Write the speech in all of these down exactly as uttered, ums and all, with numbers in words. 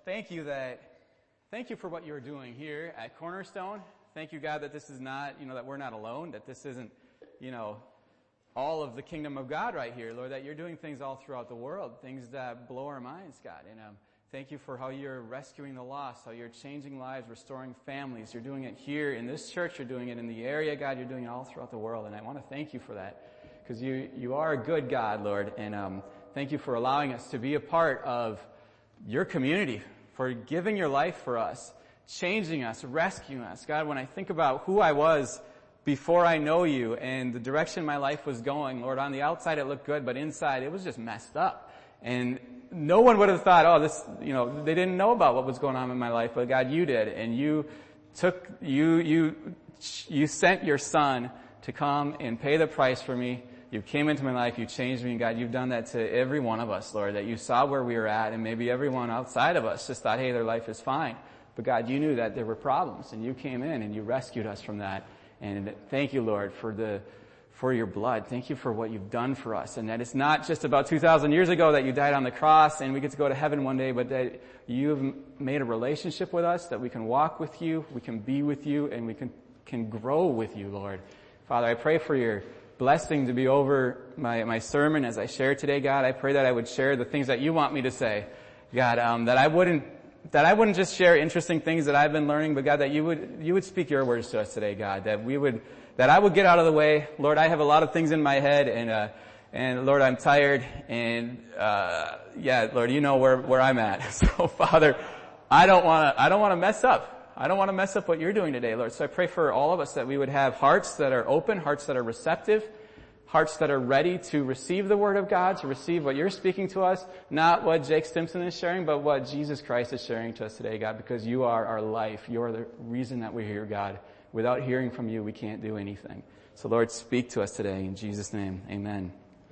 thank you that, thank you for what you're doing here at Cornerstone. Thank you, God, that this is not, you know, that we're not alone, that this isn't, you know, all of the kingdom of God right here, Lord, that you're doing things all throughout the world, things that blow our minds, God. And um, thank you for how you're rescuing the lost, how you're changing lives, restoring families. You're doing it here in this church. You're doing it in the area, God. You're doing it all throughout the world. And I want to thank you for that because you, you are a good God, Lord. And um, thank you for allowing us to be a part of your community, for giving your life for us, changing us, rescuing us. God, when I think about who I was before I know you and the direction my life was going, Lord, on the outside it looked good, but inside it was just messed up. And no one would have thought, oh, this, you know, they didn't know about what was going on in my life, but God, you did. And you took, you, you, you sent your son to come and pay the price for me. You came into my life, you changed me, and God, you've done that to every one of us, Lord, that you saw where we were at, and maybe everyone outside of us just thought, hey, their life is fine. But God, you knew that there were problems, and you came in and you rescued us from that. And thank you, Lord, for the, for your blood. Thank you for what you've done for us. And that it's not just about two thousand years ago that you died on the cross and we get to go to heaven one day, but that you've made a relationship with us, that we can walk with you, we can be with you, and we can, can grow with you, Lord. Father, I pray for your blessing to be over my, my sermon as I share today, God. I pray that I would share the things that you want me to say, God, um, that I wouldn't That I wouldn't just share interesting things that I've been learning, but God, that you would, you would speak your words to us today, God, that we would, that I would get out of the way. Lord, I have a lot of things in my head and, uh, and Lord, I'm tired and, uh, yeah, Lord, you know where, where I'm at. So Father, I don't want to, I don't want to mess up. I don't want to mess up what you're doing today, Lord. So I pray for all of us that we would have hearts that are open, hearts that are receptive, hearts that are ready to receive the word of God, to receive what you're speaking to us, not what Jake Stimson is sharing, but what Jesus Christ is sharing to us today, God, because you are our life. You are the reason that we're here, God. Without hearing from you, we can't do anything. So Lord, speak to us today in Jesus' name. Amen.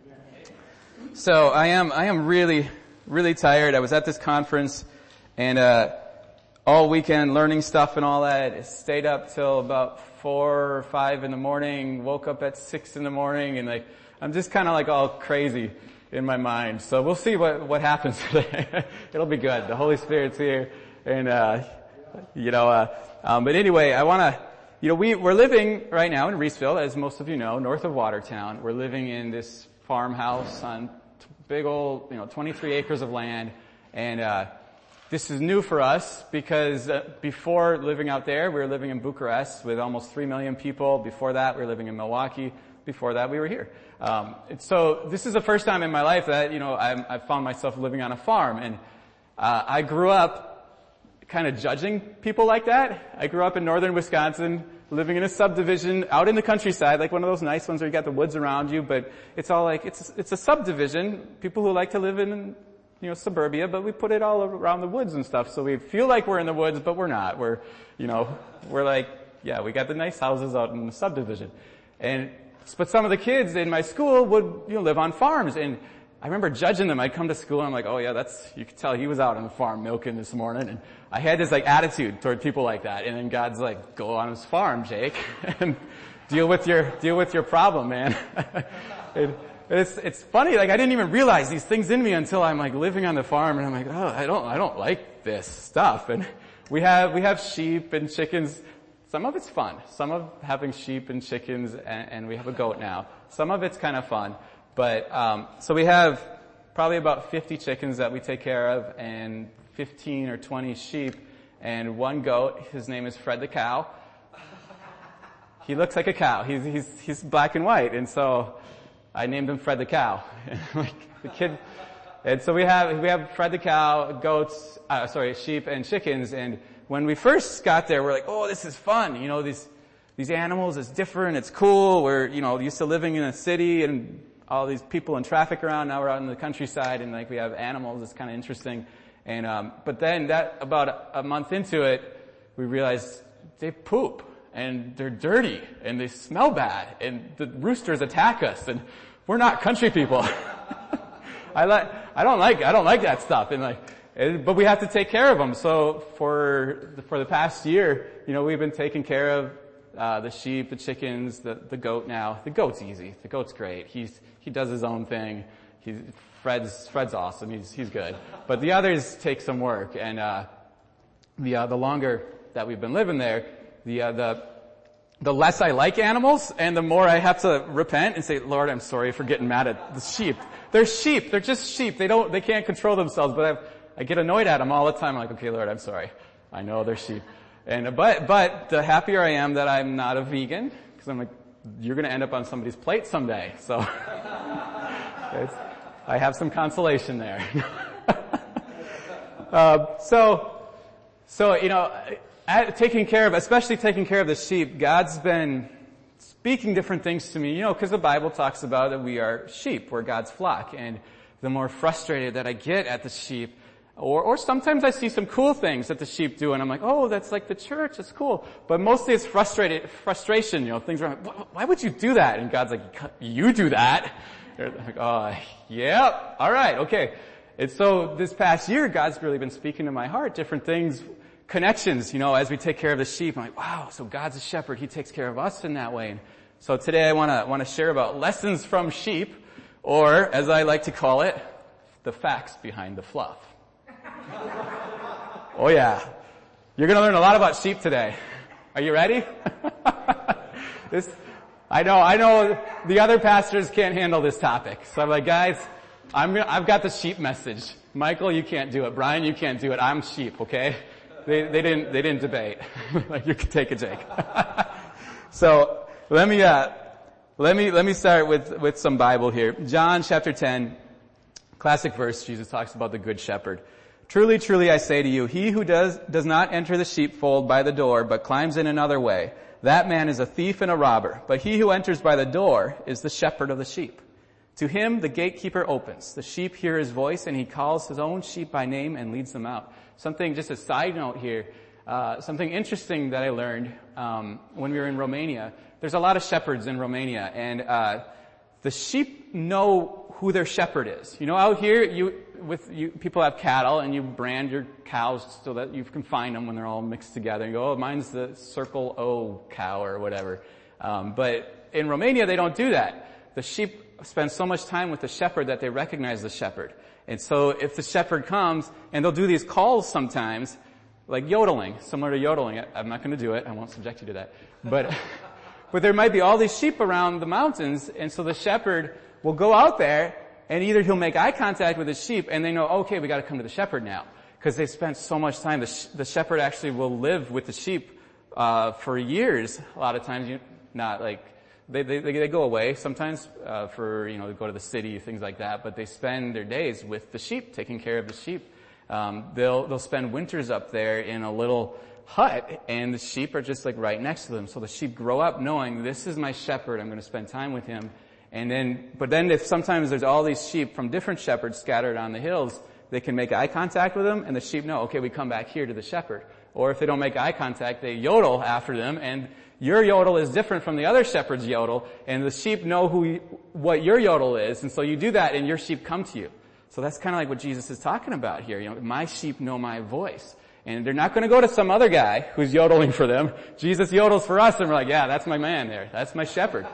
So I am, I am really, really tired. I was at this conference and, uh, all weekend learning stuff and all that. I stayed up till about four or five in the morning, woke up at six in the morning, and like, I'm just kind of like all crazy in my mind. So we'll see what, what happens today. It'll be good. The Holy Spirit's here. And, uh, you know, uh, um, but anyway, I want to, you know, we, we're living right now in Reeseville, as most of you know, north of Watertown. We're living in this farmhouse on t- big old, you know, twenty-three acres of land. And, uh, this is new for us because uh, before living out there, we were living in Bucharest with almost three million people. Before that, we were living in Milwaukee. Before that, we were here. Um, so this is the first time in my life that, you know, I'm, I found myself living on a farm. And uh, I grew up kind of judging people like that. I grew up in northern Wisconsin, living in a subdivision out in the countryside, like one of those nice ones where you got the woods around you. But it's all like, it's, it's a subdivision. People who like to live in, you know, suburbia, but we put it all around the woods and stuff. So we feel like we're in the woods, but we're not. We're, you know, we're like, yeah, we got the nice houses out in the subdivision. And, but some of the kids in my school would, you know, live on farms. And I remember judging them. I'd come to school and I'm like, oh yeah, that's, you could tell he was out on the farm milking this morning. And I had this like attitude toward people like that. And then God's like, go on his farm, Jake, and deal with your, deal with your problem, man. and, It's, it's funny, like I didn't even realize these things in me until I'm like living on the farm and I'm like, oh, I don't, I don't like this stuff. And we have, we have sheep and chickens. Some of it's fun. Some of having sheep and chickens and, and we have a goat now. Some of it's kind of fun. But, um, so we have probably about fifty chickens that we take care of and fifteen or twenty sheep and one goat. His name is Fred the cow. He looks like a cow. He's, he's, he's black and white. And so, I named him Fred the cow. like the kid, and so we have we have Fred the cow, goats, uh, sorry, sheep and chickens. And when we first got there, we're like, oh, this is fun. You know, these these animals, it's different, it's cool. We're you know used to living in a city and all these people and traffic around. Now we're out in the countryside and like we have animals. It's kind of interesting. And um, but then that about a, a month into it, we realized they poop. And they're dirty, and they smell bad, and the roosters attack us, and we're not country people. I like, I don't like, I don't like that stuff, and like, and, but we have to take care of them. So for for the past year, you know, we've been taking care of uh the sheep, the chickens, the the goat. Now the goat's easy. The goat's great. He's he does his own thing. He's Fred's, Fred's awesome. He's, he's good. But the others take some work. And, uh, the, uh, the longer that we've been living there, the, uh, the, the less I like animals and the more I have to repent and say, Lord, I'm sorry for getting mad at the sheep. They're sheep. They're just sheep. They don't, they can't control themselves, but I've, I get annoyed at them all the time. I'm like, okay, Lord, I'm sorry. I know they're sheep. And, but, but the happier I am that I'm not a vegan, because I'm like, you're gonna end up on somebody's plate someday. So, it's, I have some consolation there. uh, so, so, you know, at, taking care of, especially taking care of the sheep, God's been speaking different things to me, you know, because the Bible talks about that we are sheep, we're God's flock, and the more frustrated that I get at the sheep, or, or sometimes I see some cool things that the sheep do, and I'm like, oh, that's like the church, it's cool. But mostly it's frustrated, frustration, you know, things are like, why would you do that? And God's like, you do that? They're like, oh, yeah, alright, okay. And so this past year, God's really been speaking to my heart, different things, connections, you know, as we take care of the sheep. I'm like, wow, so God's a shepherd, He takes care of us in that way. And so today I wanna, wanna share about lessons from sheep, or as I like to call it, the facts behind the fluff. Oh yeah. You're gonna learn a lot about sheep today. Are you ready? this, I know, I know the other pastors can't handle this topic. So I'm like, guys, I'm gonna, I've got the sheep message. Michael, you can't do it. Brian, you can't do it. I'm sheep, okay? They, they didn't, they didn't debate. Like, you can take a Jake. So, let me, uh, let me, let me start with, with some Bible here. John chapter ten, classic verse, Jesus talks about the good shepherd. Truly, truly, I say to you, he who does, does not enter the sheepfold by the door, but climbs in another way, that man is a thief and a robber. But he who enters by the door is the shepherd of the sheep. To him the gatekeeper opens. The sheep hear his voice, and he calls his own sheep by name and leads them out. Something, just a side note here, uh, something interesting that I learned, um, when we were in Romania. There's a lot of shepherds in Romania, and, uh, the sheep know who their shepherd is. You know, out here, you, with, you, people have cattle, and you brand your cows so that you can find them when they're all mixed together. And you go, oh, mine's the Circle O cow or whatever. Um, but in Romania, they don't do that. The sheep spend so much time with the shepherd that they recognize the shepherd. And so if the shepherd comes, and they'll do these calls sometimes, like yodeling, similar to yodeling. I'm not going to do it. I won't subject you to that. But, but there might be all these sheep around the mountains, and so the shepherd will go out there, and either he'll make eye contact with the sheep, and they know, okay, we got to come to the shepherd now, because they spent so much time. The, sh- the shepherd actually will live with the sheep uh for years. A lot of times, you not like they they they go away sometimes uh for you know to go to the city, things like that. But they spend their days with the sheep, taking care of the sheep. Um, they'll they'll spend winters up there in a little hut, and the sheep are just like right next to them. So the sheep grow up knowing this is my shepherd. I'm going to spend time with him. And then, but then if sometimes there's all these sheep from different shepherds scattered on the hills, they can make eye contact with them, and the sheep know, okay, we come back here to the shepherd. Or if they don't make eye contact, they yodel after them, and your yodel is different from the other shepherd's yodel, and the sheep know who, you, what your yodel is, and so you do that, and your sheep come to you. So that's kind of like what Jesus is talking about here. You know, my sheep know my voice. And they're not going to go to some other guy who's yodeling for them. Jesus yodels for us, and we're like, yeah, that's my man there. That's my shepherd.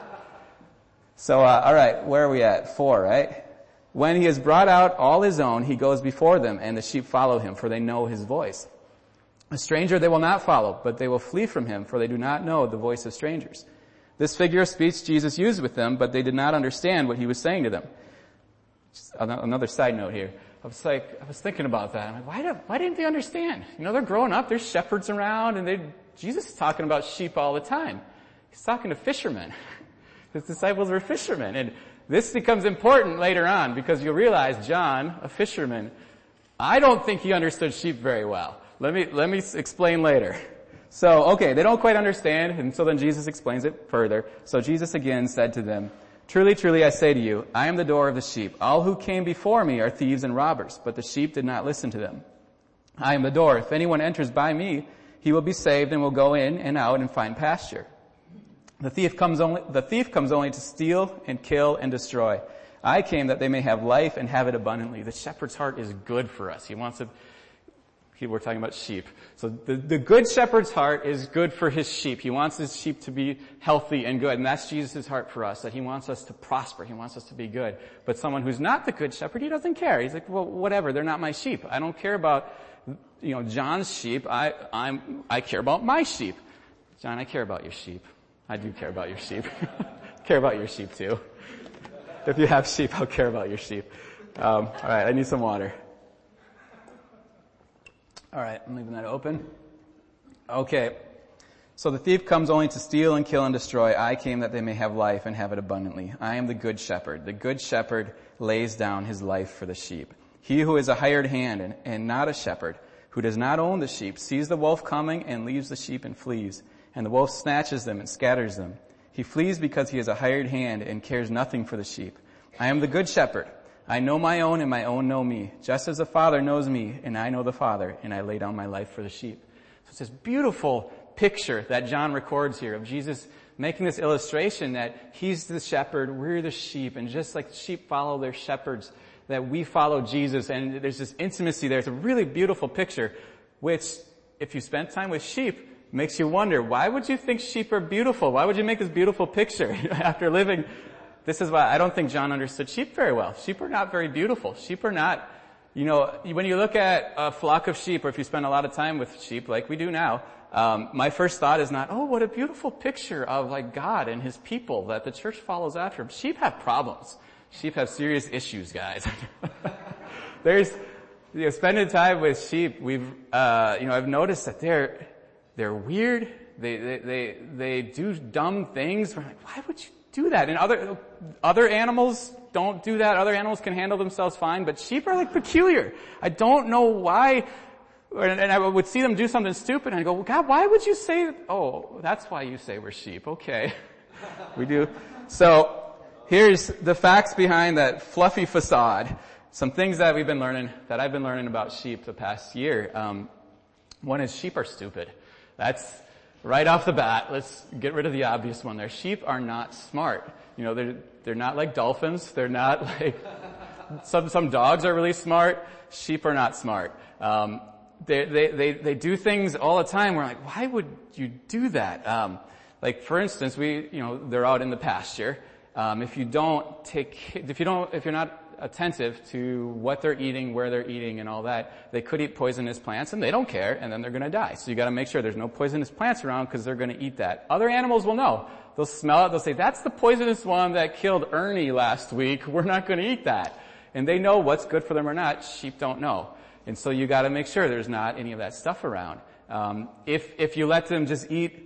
So, uh, alright, where are we at? Four, right? When he has brought out all his own, he goes before them, and the sheep follow him, for they know his voice. A stranger they will not follow, but they will flee from him, for they do not know the voice of strangers. This figure of speech Jesus used with them, but they did not understand what he was saying to them. Just another side note here. I was like, I was thinking about that. I'm like, why, do, why didn't they understand? You know, they're growing up, there's shepherds around, and they, Jesus is talking about sheep all the time. He's talking to fishermen. His disciples were fishermen. And this becomes important later on because you'll realize John, a fisherman, I don't think he understood sheep very well. Let me, let me explain later. So, okay, they don't quite understand, and so then Jesus explains it further. So Jesus again said to them, truly, truly, I say to you, I am the door of the sheep. All who came before me are thieves and robbers, but the sheep did not listen to them. I am the door. If anyone enters by me, he will be saved and will go in and out and find pasture. The thief comes only, the thief comes only to steal and kill and destroy. I came that they may have life and have it abundantly. The shepherd's heart is good for us. He wants to, We're talking about sheep. So the, the good shepherd's heart is good for his sheep. He wants his sheep to be healthy and good. And that's Jesus' heart for us, that he wants us to prosper. He wants us to be good. But someone who's not the good shepherd, he doesn't care. He's like, well, whatever. They're not my sheep. I don't care about, you know, John's sheep. I, I'm, I care about my sheep. John, I care about your sheep. I do care about your sheep. Care about your sheep too. If you have sheep, I'll care about your sheep. Um, all right. I need some water. All right, I'm leaving that open. Okay. So the thief comes only to steal and kill and destroy. I came that they may have life and have it abundantly. I am the good shepherd. The good shepherd lays down his life for the sheep. He who is a hired hand and, and not a shepherd, who does not own the sheep, sees the wolf coming and leaves the sheep and flees. And the wolf snatches them and scatters them. He flees because he is a hired hand and cares nothing for the sheep. I am the good shepherd. I know my own and my own know me, just as the Father knows me and I know the Father, and I lay down my life for the sheep. So it's this beautiful picture that John records here of Jesus making this illustration that he's the shepherd, we're the sheep, and just like sheep follow their shepherds, that we follow Jesus, and there's this intimacy there. It's a really beautiful picture, which, if you spend time with sheep, makes you wonder, why would you think sheep are beautiful? Why would you make this beautiful picture after living? This is why I don't think John understood sheep very well. Sheep are not very beautiful. Sheep are not, you know, when you look at a flock of sheep, or if you spend a lot of time with sheep like we do now, um, my first thought is not, oh, what a beautiful picture of like God and his people that the church follows after. Sheep have problems. Sheep have serious issues, guys. There's, you know, spending time with sheep, we've, uh, you know, I've noticed that they're, they're weird. They, they, they, they do dumb things. We're like, why would you do that? And other, other animals don't do that. Other animals can handle themselves fine, but sheep are like peculiar. I don't know why, and, and I would see them do something stupid and I go, well, God, why would you say, oh, that's why you say we're sheep. Okay. We do. So here's the facts behind that fluffy facade. Some things that we've been learning, that I've been learning about sheep the past year. Um, one is sheep are stupid. That's right off the bat. Let's get rid of the obvious one there. Sheep are not smart. You know, they're, they're not like dolphins. They're not like, some, some dogs are really smart. Sheep are not smart. Um, they, they, they, they do things all the time. We're like, why would you do that? Um, like for instance, we, you know, they're out in the pasture. Um, if you don't take, if you don't, if you're not attentive to what they're eating, where they're eating, and all that, they could eat poisonous plants, and they don't care, and then they're going to die. So you got to make sure there's no poisonous plants around because they're going to eat that. Other animals will know. They'll smell it. They'll say, "That's the poisonous one that killed Ernie last week. We're not going to eat that." And they know what's good for them or not. Sheep don't know, and so you got to make sure there's not any of that stuff around. Um, if if you let them just eat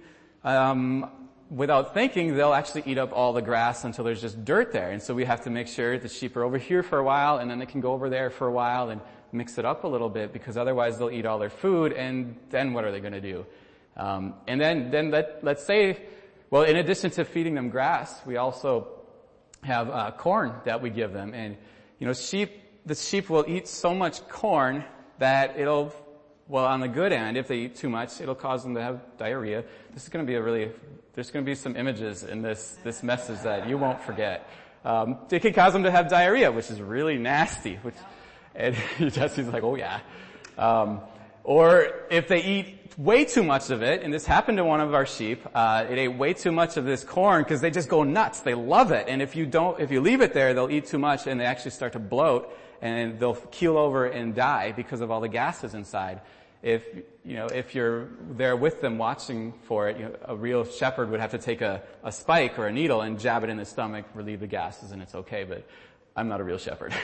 um, without thinking, they'll actually eat up all the grass until there's just dirt there. And so we have to make sure the sheep are over here for a while, and then they can go over there for a while and mix it up a little bit, because otherwise they'll eat all their food, and then what are they going to do? Um, and then, then let, let's say, well, in addition to feeding them grass, we also have uh, corn that we give them. And, you know, sheep, the sheep will eat so much corn that it'll, well, on the good end, if they eat too much, it'll cause them to have diarrhea. This is going to be a really, there's going to be some images in this, this message that you won't forget. Um, it can cause them to have diarrhea, which is really nasty, which, and Jesse's like, oh yeah. Um, or if they eat way too much of it, and this happened to one of our sheep, uh, it ate way too much of this corn because they just go nuts. They love it. And if you don't, if you leave it there, they'll eat too much and they actually start to bloat, and they'll keel over and die because of all the gases inside. If, you know, if you're there with them watching for it, you know, a real shepherd would have to take a, a spike or a needle and jab it in the stomach, relieve the gases, and it's okay, but I'm not a real shepherd.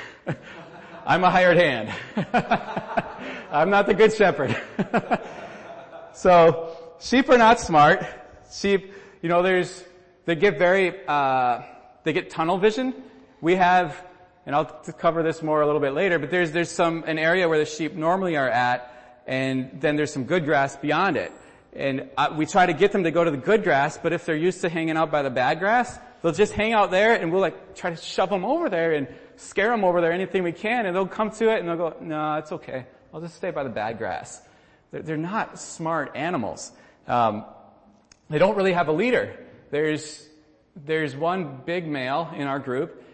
I'm a hired hand. I'm not the good shepherd. So, sheep are not smart. Sheep, you know, there's, they get very, uh, they get tunnel vision. We have, and I'll cover this more a little bit later, but there's, there's some, an area where the sheep normally are at, and then there's some good grass beyond it. And uh, we try to get them to go to the good grass, but if they're used to hanging out by the bad grass, they'll just hang out there, and we'll like try to shove them over there and scare them over there anything we can, and they'll come to it and they'll go, no, it's okay. I'll just stay by the bad grass. They're, they're not smart animals. Um, they don't really have a leader. There's, there's one big male in our group,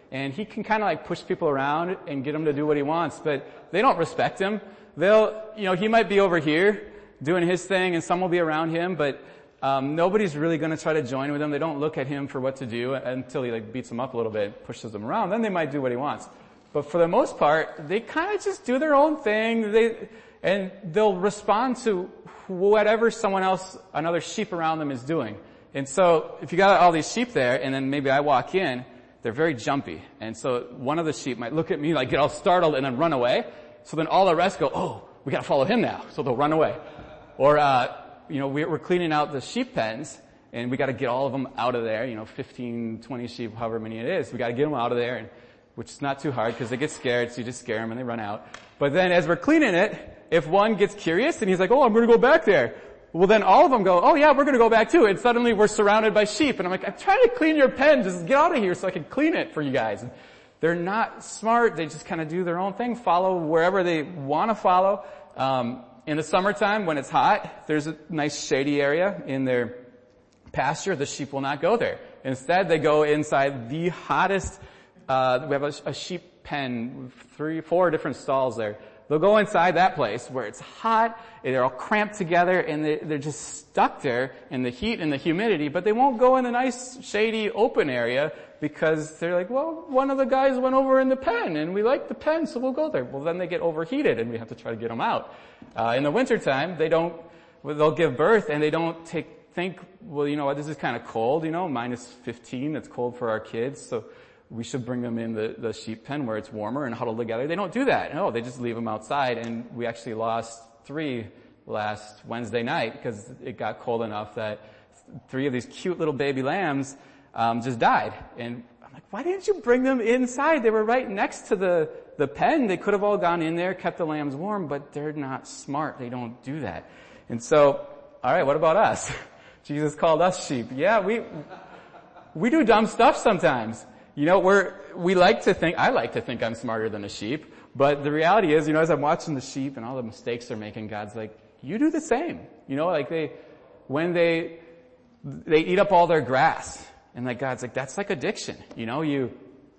and he can kind of like push people around and get them to do what he wants, but they don't respect him. They'll, you know, he might be over here doing his thing and some will be around him, but um, nobody's really going to try to join with him. They don't look at him for what to do until he like beats them up a little bit, pushes them around. Then they might do what he wants. But for the most part, they kind of just do their own thing. They, and they'll respond to whatever someone else, another sheep around them is doing. And so if you got all these sheep there and then maybe I walk in, they're very jumpy. And so one of the sheep might look at me like get all startled and then run away. So then all the rest go, oh, we got to follow him now. So they'll run away. Or, uh, you know, we're cleaning out the sheep pens and we got to get all of them out of there, you know, fifteen, twenty sheep, however many it is. We got to get them out of there, and, which is not too hard because they get scared, so you just scare them and they run out. But then as we're cleaning it, if one gets curious and he's like, oh, I'm going to go back there. Well, then all of them go, oh yeah, we're going to go back too. And suddenly we're surrounded by sheep. And I'm like, I'm trying to clean your pen. Just get out of here so I can clean it for you guys. And they're not smart. They just kind of do their own thing, follow wherever they want to follow. Um, in the summertime when it's hot, there's a nice shady area in their pasture. The sheep will not go there. Instead, they go inside the hottest, uh, we have a, a sheep pen, three, four different stalls there. They'll go inside that place where it's hot, they're all cramped together, and they, they're just stuck there in the heat and the humidity, but they won't go in the nice, shady, open area because they're like, well, one of the guys went over in the pen, and we like the pen, so we'll go there. Well, then they get overheated, and we have to try to get them out. Uh, in the wintertime, they don't, they'll give birth, and they don't take, think, well, you know what, this is kind of cold, you know, minus fifteen, it's cold for our kids, so we should bring them in the, the sheep pen where it's warmer and huddle together. They don't do that. No, they just leave them outside, and we actually lost three last Wednesday night because it got cold enough that three of these cute little baby lambs um just died. And I'm like, why didn't you bring them inside? They were right next to the the pen. They could have all gone in there, kept the lambs warm, but they're not smart. They don't do that. And so, all right, what about us? Jesus called us sheep. Yeah, we we do dumb stuff sometimes. You know, we're, we like to think, I like to think I'm smarter than a sheep, but the reality is, you know, as I'm watching the sheep and all the mistakes they're making, God's like, you do the same. You know, like they, when they, they eat up all their grass, and like God's like, that's like addiction. You know, you,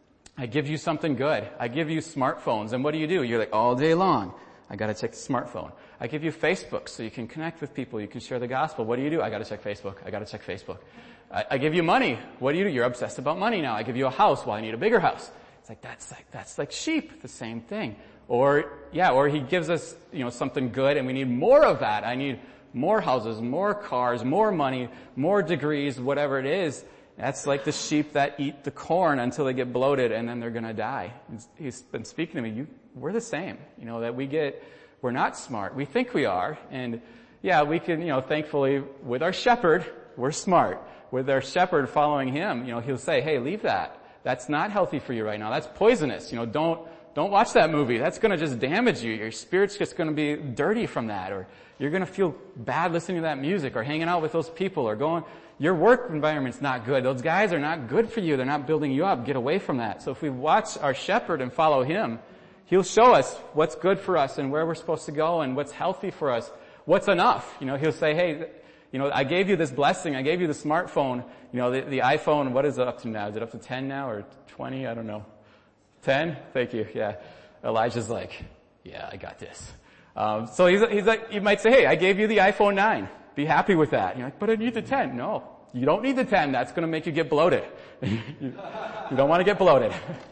I give you something good. I give you smartphones, and what do you do? You're like, all day long, I gotta check the smartphone. I give you Facebook so you can connect with people, you can share the gospel. What do you do? I gotta check Facebook. I gotta check Facebook. I, I give you money. What do you do? You're obsessed about money now. I give you a house. Well, I need a bigger house. It's like, that's like, that's like sheep, the same thing. Or, yeah, or he gives us, you know, something good and we need more of that. I need more houses, more cars, more money, more degrees, whatever it is. That's like the sheep that eat the corn until they get bloated and then they're gonna die. He's been speaking to me, you, we're the same. You know, that we get, we're not smart. We think we are. And yeah, we can, you know, thankfully with our shepherd, we're smart. With our shepherd following him, you know, he'll say, hey, leave that. That's not healthy for you right now. That's poisonous. You know, don't, don't watch that movie. That's gonna just damage you. Your spirit's just gonna be dirty from that. Or you're gonna feel bad listening to that music or hanging out with those people or going, your work environment's not good. Those guys are not good for you. They're not building you up. Get away from that. So if we watch our shepherd and follow him, he'll show us what's good for us and where we're supposed to go and what's healthy for us. What's enough? You know, he'll say, hey, you know, I gave you this blessing. I gave you the smartphone. You know, the, the iPhone, what is it up to now? Is it up to ten now or twenty? I don't know. ten? Thank you. Yeah. Elijah's like, yeah, I got this. Um, so he's, he's like, you might say, hey, I gave you the iPhone nine. Be happy with that. And you're like, but I need the ten. No, you don't need the ten. That's going to make you get bloated. you, you don't want to get bloated.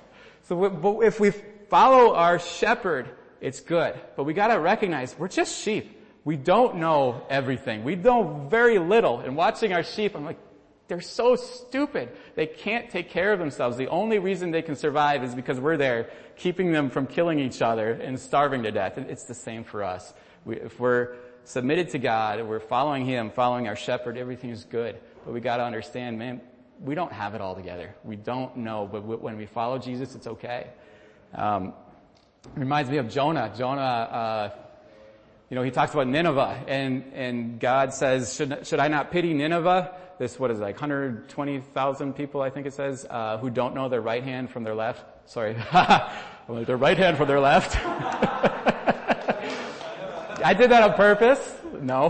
So we, but if we follow our shepherd, it's good. But we got to recognize we're just sheep. We don't know everything. We know very little. And watching our sheep, I'm like, they're so stupid. They can't take care of themselves. The only reason they can survive is because we're there keeping them from killing each other and starving to death. It's the same for us. We, if we're submitted to God, we're following him, following our shepherd, everything is good. But we got to understand, man, we don't have it all together. We don't know. But when we follow Jesus, it's okay. Um, it reminds me of Jonah. Jonah, uh, You know, he talks about Nineveh, and, and God says, should, should I not pity Nineveh? This, what is it, like one hundred twenty thousand people, I think it says, uh, who don't know their right hand from their left. Sorry. Like their right hand from their left. I did that on purpose. No.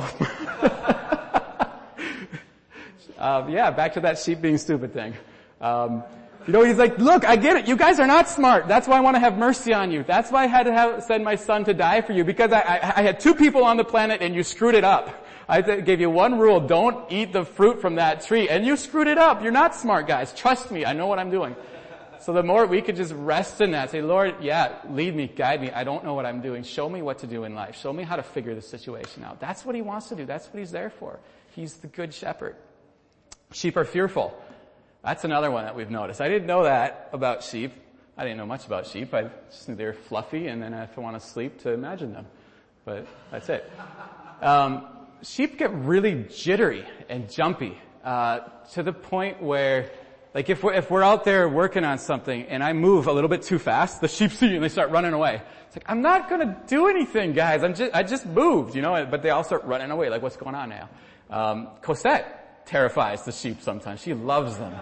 um, yeah, back to that sheep being stupid thing. Um, You know, he's like, look, I get it. You guys are not smart. That's why I want to have mercy on you. That's why I had to have, send my son to die for you, because I, I, I had two people on the planet and you screwed it up. I th- gave you one rule. Don't eat the fruit from that tree. And you screwed it up. You're not smart, guys. Trust me. I know what I'm doing. So the more we could just rest in that, say, Lord, yeah, lead me, guide me. I don't know what I'm doing. Show me what to do in life. Show me how to figure the situation out. That's what he wants to do. That's what he's there for. He's the good shepherd. Sheep are fearful. That's another one that we've noticed. I didn't know that about sheep. I didn't know much about sheep. I just knew they were fluffy, and then if I want to sleep, to imagine them. But that's it. Um, sheep get really jittery and jumpy, uh, to the point where, like if we're, if we're out there working on something and I move a little bit too fast, the sheep see you and they start running away. It's like, I'm not gonna do anything, guys. I'm just, I just moved, you know, but they all start running away. Like, what's going on now? Um, Cosette terrifies the sheep sometimes. She loves them.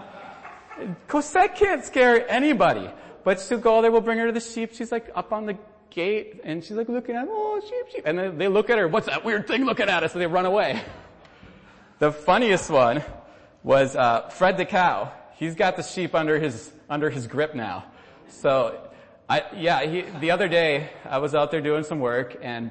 Cosette can't scare anybody, but she'll go there, we'll bring her to the sheep. She's like up on the gate and she's like looking at, oh, sheep, sheep. And then they look at her, what's that weird thing looking at us? And they run away. The funniest one was, uh, Fred the cow. He's got the sheep under his, under his grip now. So, I, yeah, he, the other day I was out there doing some work and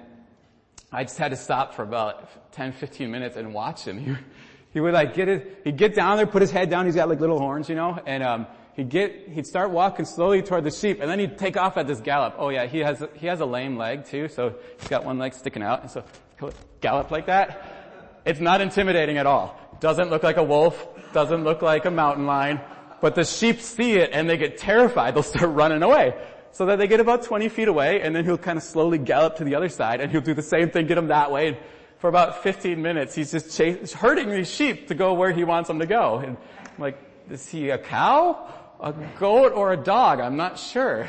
I just had to stop for about ten, fifteen minutes and watch him. He, He would like get it, he'd get down there, put his head down, he's got like little horns, you know, and um he'd get, he'd start walking slowly toward the sheep, and then he'd take off at this gallop. Oh yeah, he has, he has a lame leg too, so he's got one leg sticking out, and so gallop like that. It's not intimidating at all. Doesn't look like a wolf, doesn't look like a mountain lion, but the sheep see it and they get terrified, they'll start running away. So that they get about twenty feet away, and then he'll kind of slowly gallop to the other side, and he'll do the same thing, get them that way. And for about fifteen minutes, he's just chas- herding these sheep to go where he wants them to go. And I'm like, is he a cow, a goat, or a dog? I'm not sure.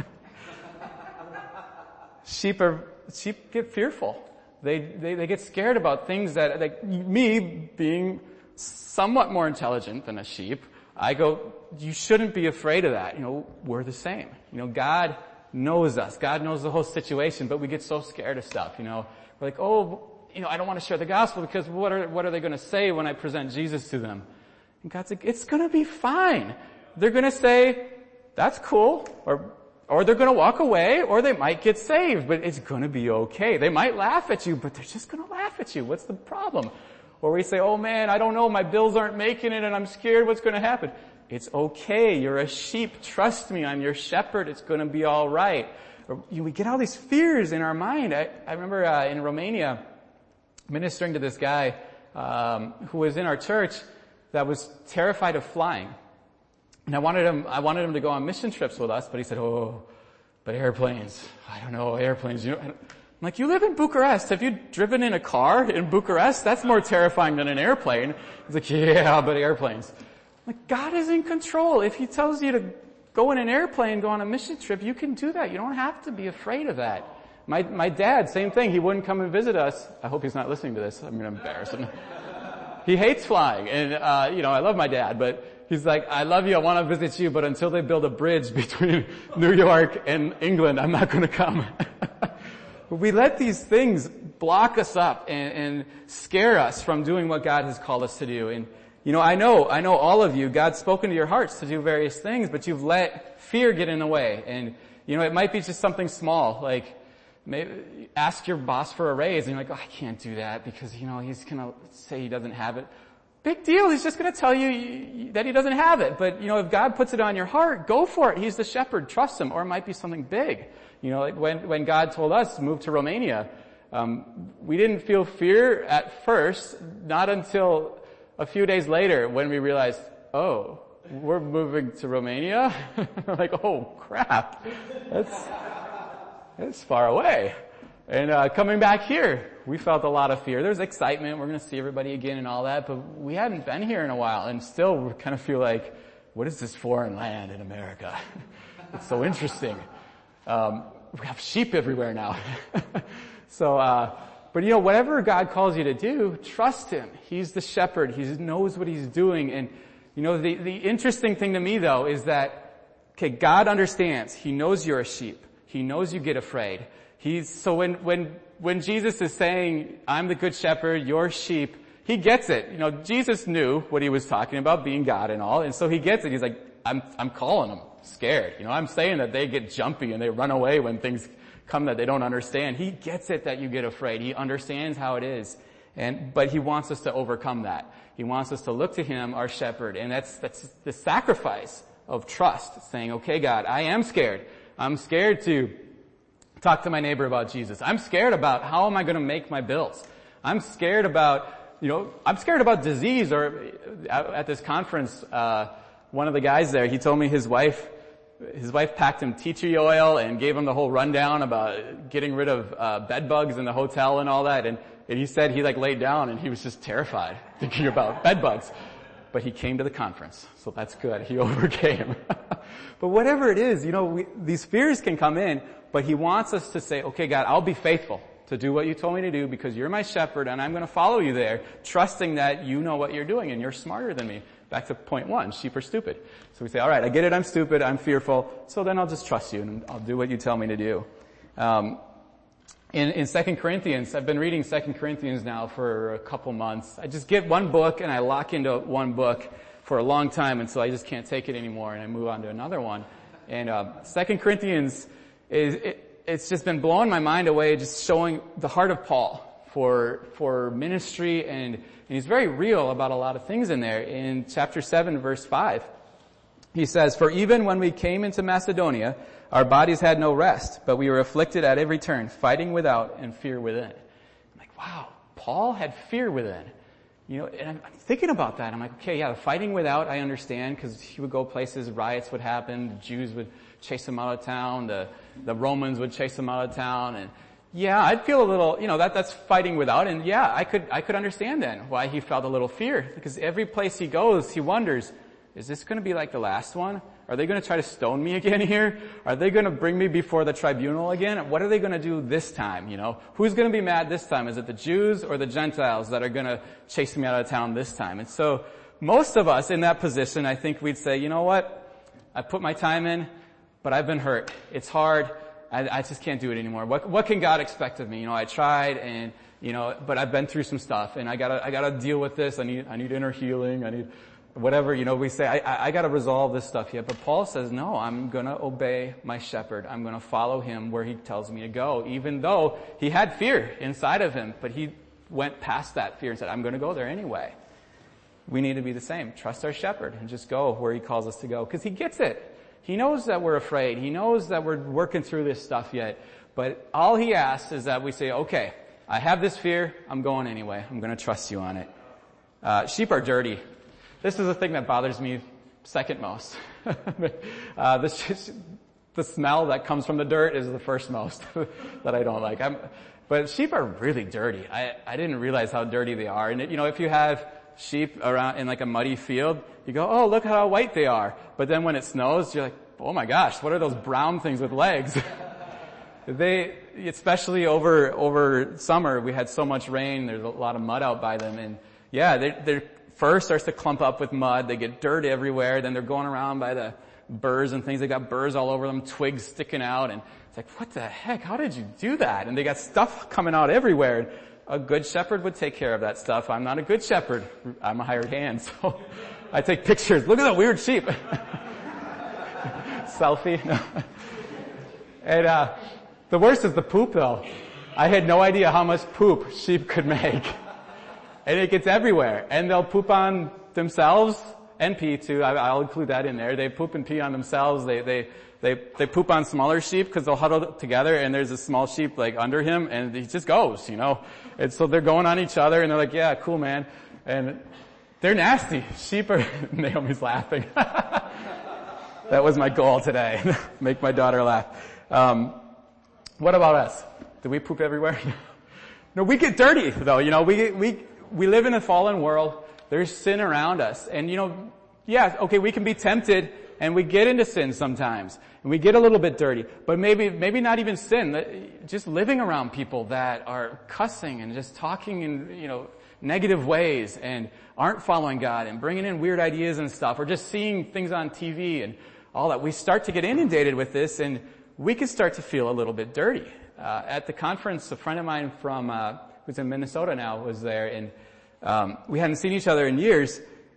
Sheep are, sheep get fearful. They, they, they get scared about things that, like me being somewhat more intelligent than a sheep, I go, you shouldn't be afraid of that. You know, we're the same. You know, God knows us. God knows the whole situation, but we get so scared of stuff, you know. We're like, oh, you know, I don't want to share the gospel because what are, what are they going to say when I present Jesus to them? And God's like, it's going to be fine. They're going to say, that's cool, or, or they're going to walk away, or they might get saved, but it's going to be okay. They might laugh at you, but they're just going to laugh at you. What's the problem? Or we say, oh man, I don't know, my bills aren't making it and I'm scared what's going to happen. It's okay. You're a sheep. Trust me. I'm your shepherd. It's going to be all right. Or, you know, we get all these fears in our mind. I, I remember uh, in Romania, ministering to this guy um, who was in our church that was terrified of flying, and I wanted him. I wanted him to go on mission trips with us, but he said, "Oh, but airplanes. I don't know airplanes." You know, I'm like, "You live in Bucharest. Have you driven in a car in Bucharest? That's more terrifying than an airplane." He's like, "Yeah, but airplanes." I'm like, God is in control. If He tells you to go in an airplane, go on a mission trip, you can do that. You don't have to be afraid of that. My, my dad, same thing. He wouldn't come and visit us. I hope he's not listening to this. I'm going to embarrass him. He hates flying. And, uh, you know, I love my dad, but he's like, I love you. I want to visit you, but until they build a bridge between New York and England, I'm not going to come. We let these things block us up and, and scare us from doing what God has called us to do. And, you know, I know, I know all of you, God's spoken to your hearts to do various things, but you've let fear get in the way. And, you know, it might be just something small, like, maybe ask your boss for a raise and you're like, oh, I can't do that because, you know, he's going to say he doesn't have it. Big deal. He's just going to tell you that he doesn't have it. But, you know, if God puts it on your heart, go for it. He's the shepherd. Trust him. Or it might be something big. You know, like when, when God told us to move to Romania, um, we didn't feel fear at first, not until a few days later when we realized, oh, we're moving to Romania? We're like, oh, crap. That's... It's far away. And uh coming back here, we felt a lot of fear. There's excitement. We're going to see everybody again and all that, but we hadn't been here in a while, and still we kind of feel like, what is this foreign land in America? It's so interesting. Um we have sheep everywhere now. so, uh but you know, whatever God calls you to do, trust Him. He's the shepherd. He knows what He's doing. And, you know, the, the interesting thing to me, though, is that, okay, God understands. He knows you're a sheep. He knows you get afraid. He's, so when, when, when Jesus is saying, I'm the good shepherd, you're sheep, He gets it. You know, Jesus knew what He was talking about, being God and all, and so He gets it. He's like, I'm, I'm calling them scared. You know, I'm saying that they get jumpy and they run away when things come that they don't understand. He gets it that you get afraid. He understands how it is. And, but he wants us to overcome that. He wants us to look to him, our shepherd. And that's, that's the sacrifice of trust, saying, okay, God, I am scared. I'm scared to talk to my neighbor about Jesus. I'm scared about how am I going to make my bills. I'm scared about, you know, I'm scared about disease. Or at this conference, uh, one of the guys there, he told me his wife, his wife packed him tea tree oil and gave him the whole rundown about getting rid of, uh, bed bugs in the hotel and all that. And, and he said he like laid down and he was just terrified thinking about bed bugs. But he came to the conference, so that's good. He overcame. But whatever it is, you know, we, these fears can come in, but he wants us to say, okay, God, I'll be faithful to do what you told me to do because you're my shepherd and I'm going to follow you there, trusting that you know what you're doing and you're smarter than me. Back to point one, sheep are stupid. So we say, all right, I get it, I'm stupid, I'm fearful, so then I'll just trust you and I'll do what you tell me to do. Um, In, in Second Corinthians, I've been reading Second Corinthians now for a couple months. I just get one book and I lock into one book for a long time until I just can't take it anymore and I move on to another one. And uh, Second Corinthians is it, it's just been blowing my mind away, just showing the heart of Paul for for ministry, and, and he's very real about a lot of things in there. In chapter seven, verse five, he says, "For even when we came into Macedonia, our bodies had no rest, but we were afflicted at every turn, fighting without and fear within." I'm like, wow, Paul had fear within. You know, and I'm thinking about that. I'm like, okay, yeah, the fighting without, I understand, because he would go places, riots would happen, the Jews would chase him out of town, the, the Romans would chase him out of town, and yeah, I'd feel a little, you know, that, that's fighting without, and yeah, I could, I could understand then why he felt a little fear, because every place he goes, he wonders, is this going to be like the last one? Are they going to try to stone me again here? Are they going to bring me before the tribunal again? What are they going to do this time, you know? Who's going to be mad this time? Is it the Jews or the Gentiles that are going to chase me out of town this time? And so most of us in that position, I think we'd say, you know what? I put my time in, but I've been hurt. It's hard. I, I just can't do it anymore. What, what can God expect of me? You know, I tried and, you know, but I've been through some stuff and I gotta, I gotta deal with this. I need, I need inner healing. I need, whatever, you know, we say, I, I, I gotta resolve this stuff yet. But Paul says, no, I'm gonna obey my shepherd. I'm gonna follow him where he tells me to go, even though he had fear inside of him, but he went past that fear and said, I'm gonna go there anyway. We need to be the same. Trust our shepherd and just go where he calls us to go. Cause he gets it. He knows that we're afraid. He knows that we're working through this stuff yet. But all he asks is that we say, okay, I have this fear. I'm going anyway. I'm gonna trust you on it. Uh, sheep are dirty. This is the thing that bothers me second most. uh, the, the smell that comes from the dirt is the first most that I don't like. I'm, but sheep are really dirty. I, I didn't realize how dirty they are. And, it, you know, if you have sheep around in like a muddy field, you go, oh, look how white they are. But then when it snows, you're like, oh my gosh, what are those brown things with legs? They, especially over, over summer, we had so much rain, there's a lot of mud out by them. And yeah, they're, they're, first starts to clump up with mud. They get dirt everywhere. Then they're going around by the burrs and things. They got burrs all over them, twigs sticking out. And it's like, what the heck? How did you do that? And they got stuff coming out everywhere. A good shepherd would take care of that stuff. I'm not a good shepherd. I'm a hired hand. So I take pictures. Look at that weird sheep. Selfie. No. And, uh, the worst is the poop though. I had no idea how much poop sheep could make. And it gets everywhere. And they'll poop on themselves and pee too. I, I'll include that in there. They poop and pee on themselves. They, they, they, they poop on smaller sheep because they'll huddle together and there's a small sheep like under him and he just goes, you know. And so they're going on each other and they're like, yeah, cool man. And they're nasty. Sheep are, Naomi's laughing. That was my goal today. Make my daughter laugh. Um, what about us? Do we poop everywhere? No, we get dirty though, you know, we, we, We live in a fallen world. There's sin around us. And you know, yeah, okay, we can be tempted and we get into sin sometimes. And we get a little bit dirty. But maybe, maybe not even sin. Just living around people that are cussing and just talking in, you know, negative ways and aren't following God and bringing in weird ideas and stuff, or just seeing things on T V and all that. We start to get inundated with this and we can start to feel a little bit dirty. Uh, at the conference, a friend of mine from, uh, who's in Minnesota now was there, and um, we hadn't seen each other in years.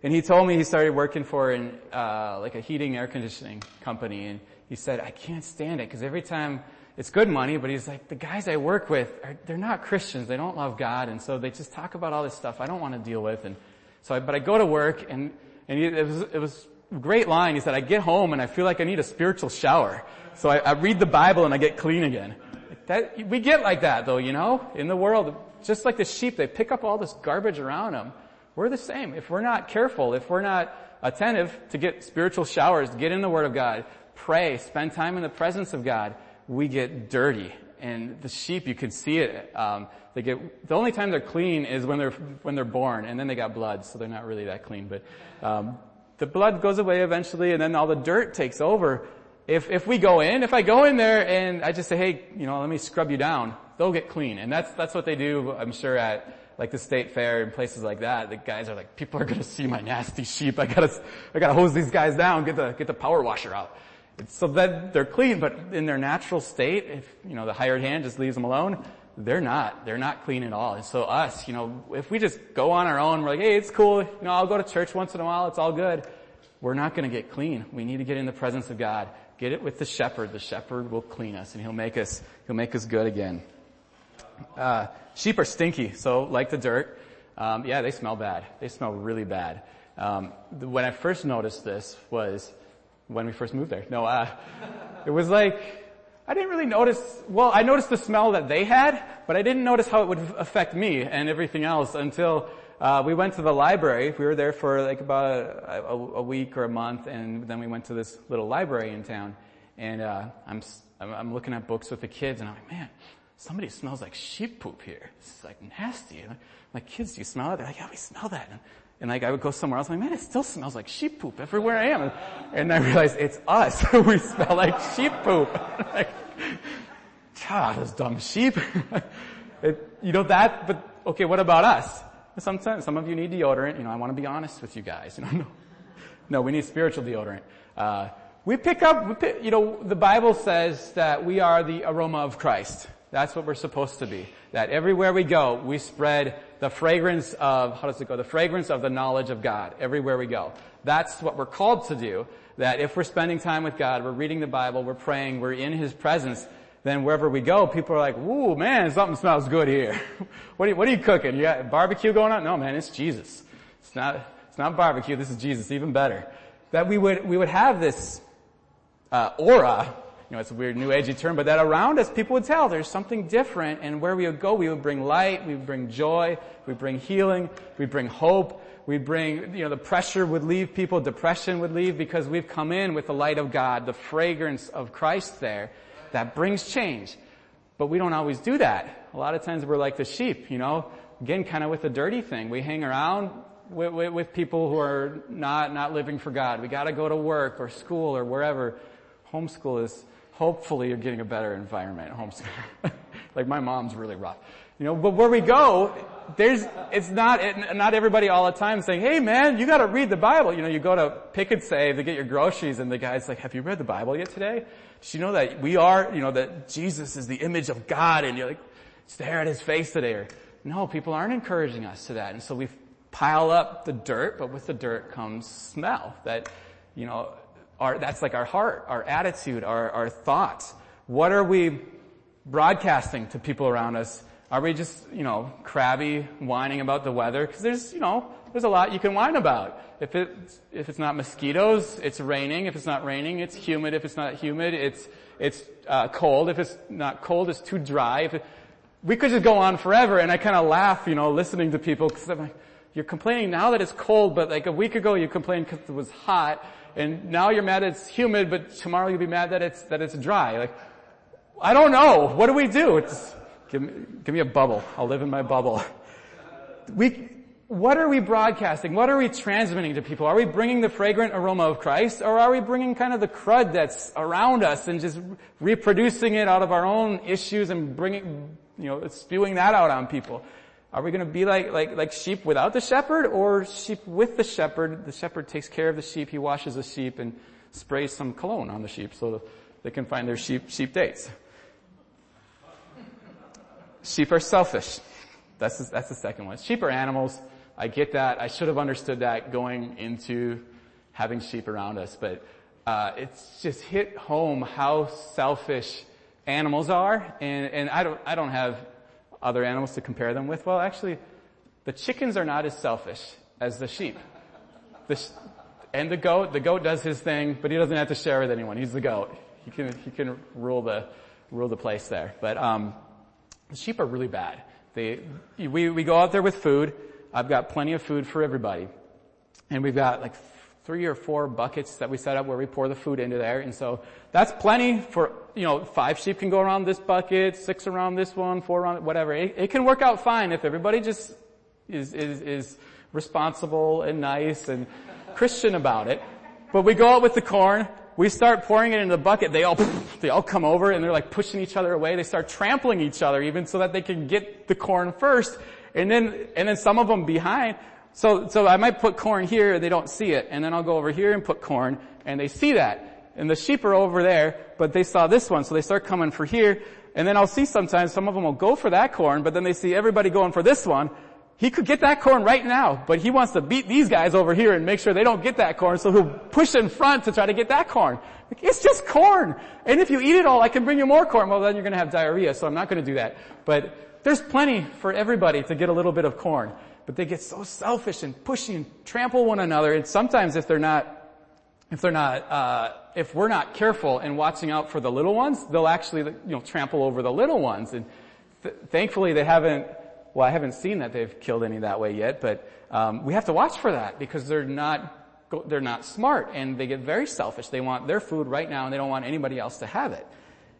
And he told me he started working for an, uh, like a heating air conditioning company. And he said, I can't stand it because every time it's good money, but he's like, the guys I work with, are, they're not Christians. They don't love God. And so they just talk about all this stuff I don't want to deal with. And so I, but I go to work and, and he, it was, it was a great line. He said, I get home and I feel like I need a spiritual shower. So I, I read the Bible and I get clean again. Like that, we get like that though, you know, in the world, just like the sheep, they pick up all this garbage around them. We're the same. If we're not careful, if we're not attentive to get spiritual showers, get in the Word of God, pray, spend time in the presence of God, we get dirty. And the sheep, you can see it. Um, they get the only time they're clean is when they're when they're born, and then they got blood, so they're not really that clean. But um, the blood goes away eventually, and then all the dirt takes over. If if we go in, if I go in there and I just say, hey, you know, let me scrub you down, they'll get clean, and that's that's what they do. I'm sure at like the state fair and places like that, the guys are like, people are gonna see my nasty sheep. I gotta, I gotta hose these guys down, get the, get the power washer out. So that they're clean, but in their natural state, if, you know, the hired hand just leaves them alone, they're not, they're not clean at all. And so us, you know, if we just go on our own, we're like, hey, it's cool, you know, I'll go to church once in a while, it's all good. We're not gonna get clean. We need to get in the presence of God. Get it with the shepherd. The shepherd will clean us and he'll make us, he'll make us good again. Uh, sheep are stinky, so like the dirt, um, yeah, they smell bad. They smell really bad. Um, the, when I first noticed this was when we first moved there. No, uh, it was like, I didn't really notice, well, I noticed the smell that they had, but I didn't notice how it would affect me and everything else until, uh, we went to the library. We were there for like about a, a, a week or a month, and then we went to this little library in town, and, uh, I'm, I'm looking at books with the kids, and I'm like, man, somebody smells like sheep poop here. This is like nasty. And I'm like, kids, do you smell it? They're like, yeah, we smell that. And, and like I would go somewhere else, I'm like, man, it still smells like sheep poop everywhere I am. And, and I realized it's us. We smell like sheep poop. Like, ah, those dumb sheep. It, you know that, but okay, what about us? Sometimes, some of you need deodorant. You know, I want to be honest with you guys. You know, no, no, we need spiritual deodorant. Uh, we pick up, we pick, you know, the Bible says that we are the aroma of Christ. That's what we're supposed to be. That everywhere we go, we spread the fragrance of, how does it go? The fragrance of the knowledge of God everywhere we go. That's what we're called to do. That if we're spending time with God, we're reading the Bible, we're praying, we're in His presence, then wherever we go, people are like, "Ooh, man, something smells good here." what, are you, what are you cooking? You got barbecue going on? No, man, it's Jesus. It's not, it's not barbecue. This is Jesus, even better. That we would, we would have this, uh, aura. You know, it's a weird new agey term, but that around us, people would tell there's something different, and where we would go, we would bring light, we would bring joy, we would bring healing, we would bring hope, we'd bring, you know, the pressure would leave people, depression would leave, because we've come in with the light of God, the fragrance of Christ there, that brings change. But we don't always do that. A lot of times we're like the sheep, you know, again, kind of with the dirty thing. We hang around with, with, with people who are not, not living for God. We gotta go to work or school or wherever. Homeschool is, hopefully you're getting a better environment at homeschool. Like my mom's really rough. You know, but where we go, there's, it's not, it, not everybody all the time saying, hey man, you gotta read the Bible. You know, you go to Pick and Save to get your groceries and the guy's like, have you read the Bible yet today? Did you know that we are, you know, that Jesus is the image of God and you're like, stare at His face today. Or, no, people aren't encouraging us to that. And so we pile up the dirt, but with the dirt comes smell that, you know, Our, that's like our heart, our attitude, our, our thoughts. What are we broadcasting to people around us? Are we just, you know, crabby, whining about the weather? Because there's, you know, there's a lot you can whine about. If it's, if it's not mosquitoes, it's raining. If it's not raining, it's humid. If it's not humid, it's, it's, uh, cold. If it's not cold, it's too dry. If it, we could just go on forever, and I kind of laugh, you know, listening to people, because I'm like, you're complaining now that it's cold, but like a week ago you complained because it was hot. And now you're mad that it's humid, but tomorrow you'll be mad that it's, that it's dry. Like, I don't know. What do we do? It's, give me, give me a bubble. I'll live in my bubble. We, what are we broadcasting? What are we transmitting to people? Are we bringing the fragrant aroma of Christ, or are we bringing kind of the crud that's around us and just reproducing it out of our own issues and bringing, you know, spewing that out on people? Are we going to be like, like, like sheep without the shepherd, or sheep with the shepherd? The shepherd takes care of the sheep. He washes the sheep and sprays some cologne on the sheep so they can find their sheep, sheep dates. Sheep are selfish. That's the, that's the second one. Sheep are animals. I get that. I should have understood that going into having sheep around us. But uh it's just hit home how selfish animals are. And, and I don't, I don't have other animals to compare them with. Well, actually, the chickens are not as selfish as the sheep. The sh- and the goat, the goat does his thing, but he doesn't have to share with anyone. He's the goat. He can, he can rule the, rule the place there. But, um, the sheep are really bad. They, we, we go out there with food. I've got plenty of food for everybody. And we've got like three or four buckets that we set up where we pour the food into there. And so that's plenty for, you know, five sheep can go around this bucket, six around this one, four around, whatever. It, it can work out fine if everybody just is, is, is responsible and nice and Christian about it. But we go out with the corn. We start pouring it into the bucket. They all, they all come over and they're like pushing each other away. They start trampling each other even so that they can get the corn first. And then, and then some of them behind. So, so I might put corn here and they don't see it. And then I'll go over here and put corn and they see that. And the sheep are over there, but they saw this one. So they start coming for here. And then I'll see sometimes some of them will go for that corn, but then they see everybody going for this one. He could get that corn right now, but he wants to beat these guys over here and make sure they don't get that corn, so he'll push in front to try to get that corn. It's just corn. And if you eat it all, I can bring you more corn. Well, then you're going to have diarrhea, so I'm not going to do that. But there's plenty for everybody to get a little bit of corn. But they get so selfish and pushy and trample one another. And sometimes if they're not, if they're not, uh, if we're not careful and watching out for the little ones, they'll actually, you know, trample over the little ones. And th- thankfully they haven't, well, I haven't seen that they've killed any that way yet, but um we have to watch for that because they're not they're not smart and they get very selfish. They want their food right now and they don't want anybody else to have it.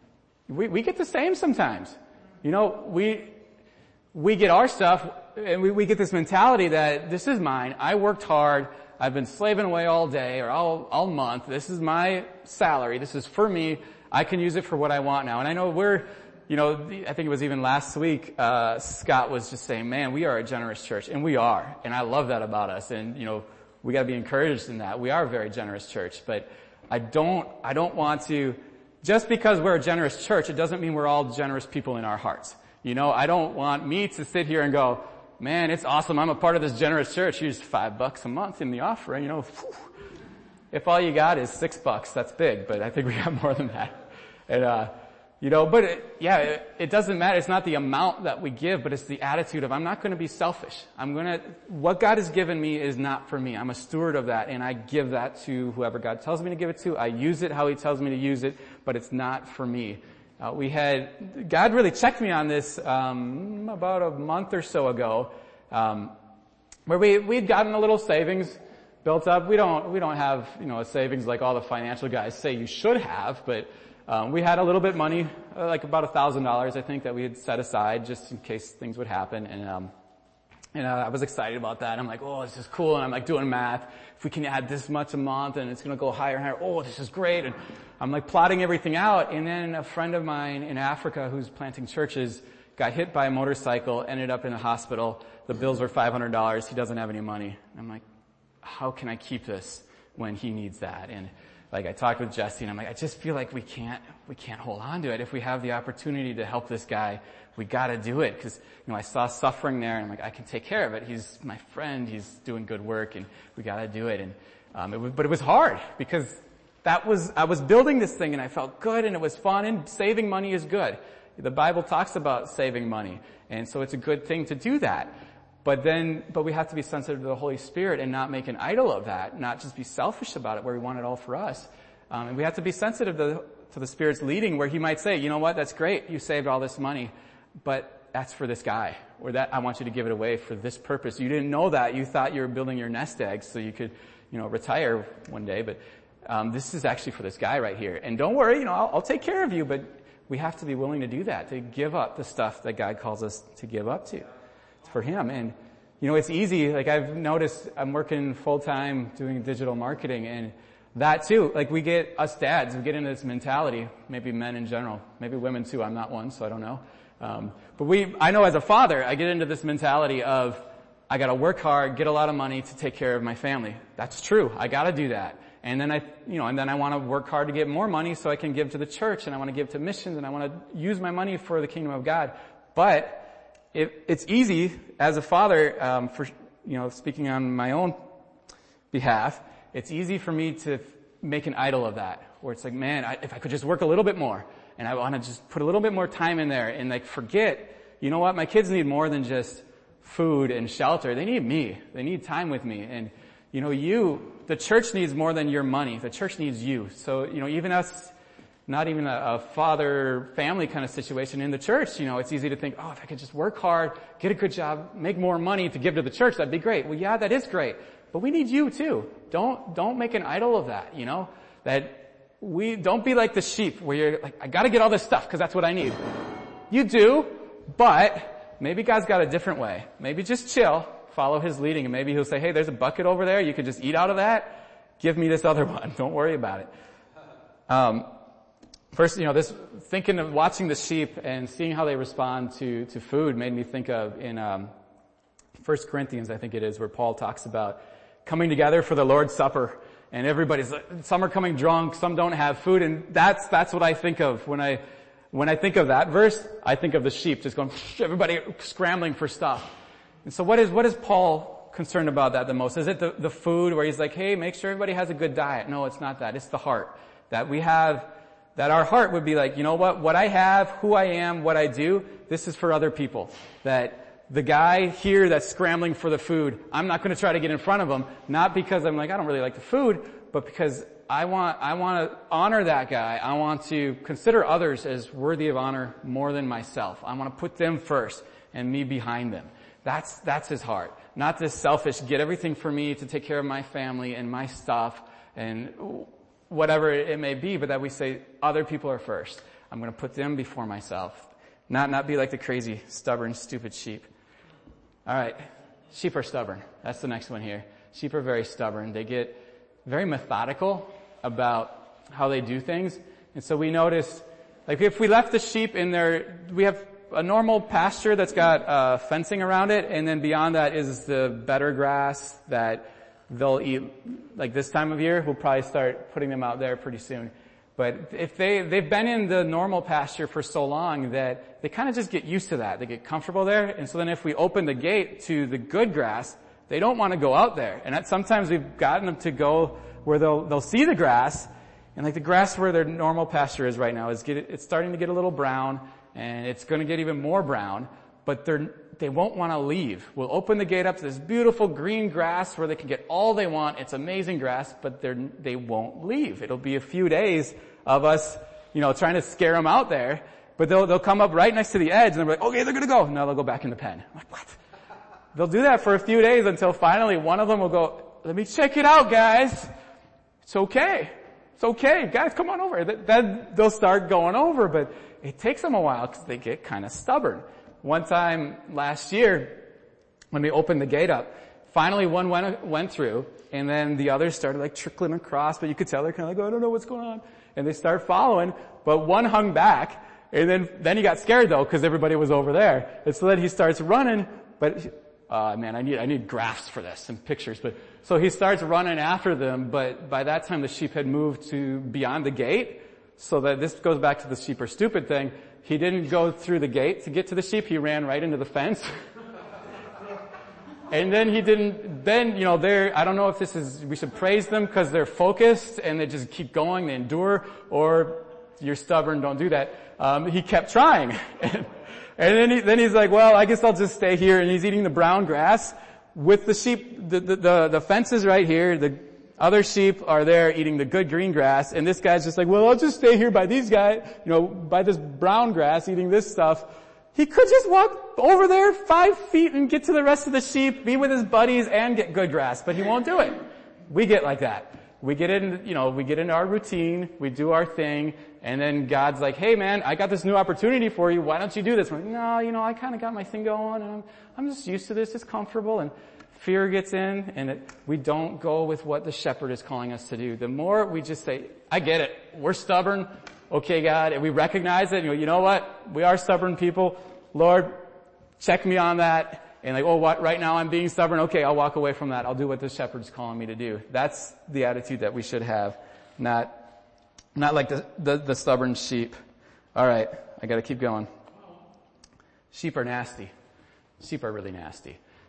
We we get the same sometimes. You know, we we get our stuff and we, we get this mentality that this is mine. I worked hard. I've been slaving away all day or all all month. This is my salary. This is for me. I can use it for what I want now. And I know we're You know, I think it was even last week, uh, Scott was just saying, man, we are a generous church. And we are. And I love that about us. And, you know, we gotta be encouraged in that. We are a very generous church. But I don't, I don't want to, just because we're a generous church, it doesn't mean we're all generous people in our hearts. You know, I don't want me to sit here and go, man, it's awesome. I'm a part of this generous church. Here's five bucks a month in the offering, you know. Whew. If all you got is six bucks, that's big. But I think we got more than that. And, uh, You know, but it, yeah, it, it doesn't matter. It's not the amount that we give, but it's the attitude of I'm not going to be selfish. I'm going to, what God has given me is not for me. I'm a steward of that and I give that to whoever God tells me to give it to. I use it how He tells me to use it, but it's not for me. Uh, we had, God really checked me on this, um, about a month or so ago, um, where we, we'd gotten a little savings built up. We don't, we don't have, you know, a savings like all the financial guys say you should have, but Um, we had a little bit money, uh, like about a thousand dollars, I think, that we had set aside just in case things would happen. And, um, and uh, I was excited about that. I'm like, oh, this is cool. And I'm like doing math. If we can add this much a month and it's going to go higher and higher. Oh, this is great. And I'm like plotting everything out. And then a friend of mine in Africa who's planting churches got hit by a motorcycle, ended up in the hospital. The bills were five hundred dollars. He doesn't have any money. I'm like, how can I keep this when he needs that? And like I talked with Jesse and I'm like, I just feel like we can't, we can't hold on to it. If we have the opportunity to help this guy, we gotta do it. Cause, you know, I saw suffering there and I'm like, I can take care of it. He's my friend. He's doing good work and we gotta do it. And, um, it was, but it was hard because that was, I was building this thing and I felt good and it was fun and saving money is good. The Bible talks about saving money. And so it's a good thing to do that. But then, but we have to be sensitive to the Holy Spirit and not make an idol of that, not just be selfish about it where we want it all for us. Um, and we have to be sensitive to, to the Spirit's leading where He might say, you know what, that's great, you saved all this money, but that's for this guy. Or that, I want you to give it away for this purpose. You didn't know that. You thought you were building your nest egg so you could, you know, retire one day. But, um, this is actually for this guy right here. And don't worry, you know, I'll, I'll take care of you, but we have to be willing to do that, to give up the stuff that God calls us to give up to. For Him. And, you know, it's easy. Like I've noticed I'm working full time doing digital marketing and that too, like we get, us dads, we get into this mentality, maybe men in general, maybe women too. I'm not one, so I don't know. Um, but we, I know as a father, I get into this mentality of I gotta work hard, get a lot of money to take care of my family. That's true. I gotta do that. And then I, you know, and then I want to work hard to get more money so I can give to the church and I want to give to missions and I want to use my money for the kingdom of God. But It, it's easy as a father, um, for, you know, speaking on my own behalf, it's easy for me to make an idol of that, where it's like, man, I, if I could just work a little bit more, and I want to just put a little bit more time in there, and like forget, you know what, my kids need more than just food and shelter. They need me. They need time with me. And, you know, you, the church needs more than your money. The church needs you. So, you know, even us, not even a, a father-family kind of situation in the church, you know, it's easy to think, oh, if I could just work hard, get a good job, make more money to give to the church, that'd be great. Well, yeah, that is great. But we need you too. Don't, don't make an idol of that, you know, that we, don't be like the sheep where you're like, I gotta get all this stuff because that's what I need. You do, but maybe God's got a different way. Maybe just chill, follow His leading, and maybe He'll say, hey, there's a bucket over there. You could just eat out of that. Give me this other one. Don't worry about it. Um, first, you know, this, thinking of watching the sheep and seeing how they respond to, to food made me think of in, um, First Corinthians, I think it is, where Paul talks about coming together for the Lord's Supper. And everybody's, some are coming drunk, some don't have food, and that's, that's what I think of when I, When I think of that verse, I think of the sheep just going, everybody scrambling for stuff. And so what is, what is Paul concerned about that the most? Is it the, the food where he's like, hey, make sure everybody has a good diet? No, it's not that. It's the heart. That we have, that our heart would be like, you know what, what I have, who I am, what I do, this is for other people. That the guy here that's scrambling for the food, I'm not going to try to get in front of him, not because I'm like, I don't really like the food, but because I want, I want to honor that guy. I want to consider others as worthy of honor more than myself. I want to put them first and me behind them. That's, that's his heart. Not this selfish, get everything for me to take care of my family and my stuff and whatever it may be, but that we say other people are first. I'm going to put them before myself. Not, not be like the crazy, stubborn, stupid sheep. All right. Sheep are stubborn. That's the next one here. Sheep are very stubborn. They get very methodical about how they do things. And so we notice, like if we left the sheep in there, we have a normal pasture that's got uh fencing around it, and then beyond that is the better grass that they'll eat. Like this time of year, we'll probably start putting them out there pretty soon. But if they, they've been in the normal pasture for so long that they kind of just get used to that. They get comfortable there. And so then if we open the gate to the good grass, they don't want to go out there. And that sometimes we've gotten them to go where they'll, they'll see the grass, and like the grass where their normal pasture is right now is get, it's starting to get a little brown, and it's going to get even more brown, but they're, they won't want to leave. We'll open the gate up to this beautiful green grass where they can get all they want. It's amazing grass, but they're, they won't leave. It'll be a few days of us, you know, trying to scare them out there, but they'll, they'll come up right next to the edge, and they're like, okay, they're going to go. Now they'll go back in the pen. I'm like, what? They'll do that for a few days until finally one of them will go, let me check it out, guys. It's okay. It's okay. Guys, come on over. Then they'll start going over, but it takes them a while because they get kind of stubborn. One time last year, when we opened the gate up, finally one went, went through, and then the others started like trickling across, but you could tell they're kind of like, oh, I don't know what's going on. And they start following, but one hung back, and then, then he got scared though, because everybody was over there. And so then he starts running, but Uh, man, I need, I need graphs for this and pictures, but, so he starts running after them, but by that time the sheep had moved to beyond the gate, so that this goes back to the sheep are stupid thing. He didn't go through the gate to get to the sheep, he ran right into the fence. And then he didn't, then, you know, they're, I don't know if this is, we should praise them because they're focused and they just keep going, they endure, or you're stubborn, don't do that. Um, he kept trying. And then he, then he's like, well, I guess I'll just stay here. And he's eating the brown grass with the sheep, the, the, the, the fence is right here. The other sheep are there eating the good green grass. And this guy's just like, well, I'll just stay here by these guys, you know, by this brown grass eating this stuff. He could just walk over there five feet and get to the rest of the sheep, be with his buddies and get good grass, but he won't do it. We get like that. We get in, you know, we get into our routine, we do our thing, and then God's like, hey man, I got this new opportunity for you, why don't you do this? We're like, no, you know, I kind of got my thing going, and I'm, I'm just used to this, it's comfortable, and fear gets in, and it, we don't go with what the shepherd is calling us to do. The more we just say, I get it, we're stubborn, okay God, and we recognize it, and you know, you know what, we are stubborn people, Lord, check me on that. And like, oh, what, right now I'm being stubborn. Okay, I'll walk away from that. I'll do what the shepherd's calling me to do. That's the attitude that we should have. Not, not like the, the, the stubborn sheep. All right, I gotta keep going. Sheep are nasty. Sheep are really nasty.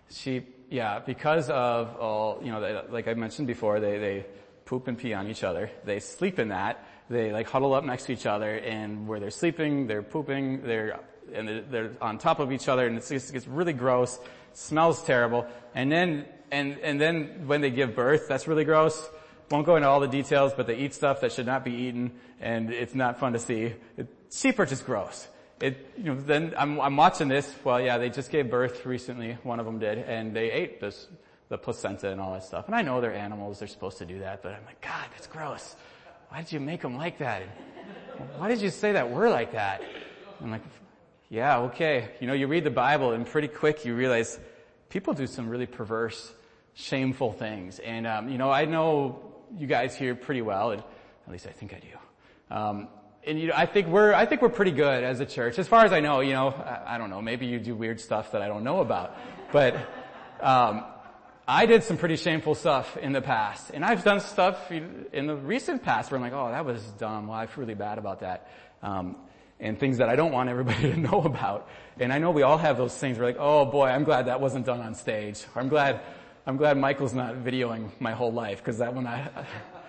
Sheep, yeah, because of all, you know, they, like I mentioned before, they, they poop and pee on each other. They sleep in that. They like huddle up next to each other, and where they're sleeping, they're pooping, they're, and they're, they're on top of each other, and it's, it gets really gross, smells terrible. And then, and, and then when they give birth, that's really gross. Won't go into all the details, but they eat stuff that should not be eaten, and it's not fun to see. It, sheep are just gross. It, you know, then I'm, I'm watching this. Well, yeah, they just gave birth recently. One of them did, and they ate this, the placenta and all that stuff. And I know they're animals; they're supposed to do that. But I'm like, God, that's gross. Why did you make them like that? And why did you say that we're like that? I'm like, yeah, okay. You know, you read the Bible, and pretty quick you realize people do some really perverse, shameful things. And um, you know, I know you guys here pretty well, and at least I think I do. Um, And you know, I think we're, I think we're pretty good as a church. As far as I know, you know, I, I don't know, maybe you do weird stuff that I don't know about. But, um, I did some pretty shameful stuff in the past. And I've done stuff in the recent past where I'm like, oh, that was dumb. Well, I feel really bad about that. Um, and things that I don't want everybody to know about. And I know we all have those things. We're like, oh boy, I'm glad that wasn't done on stage. Or I'm glad, I'm glad Michael's not videoing my whole life, because that one I,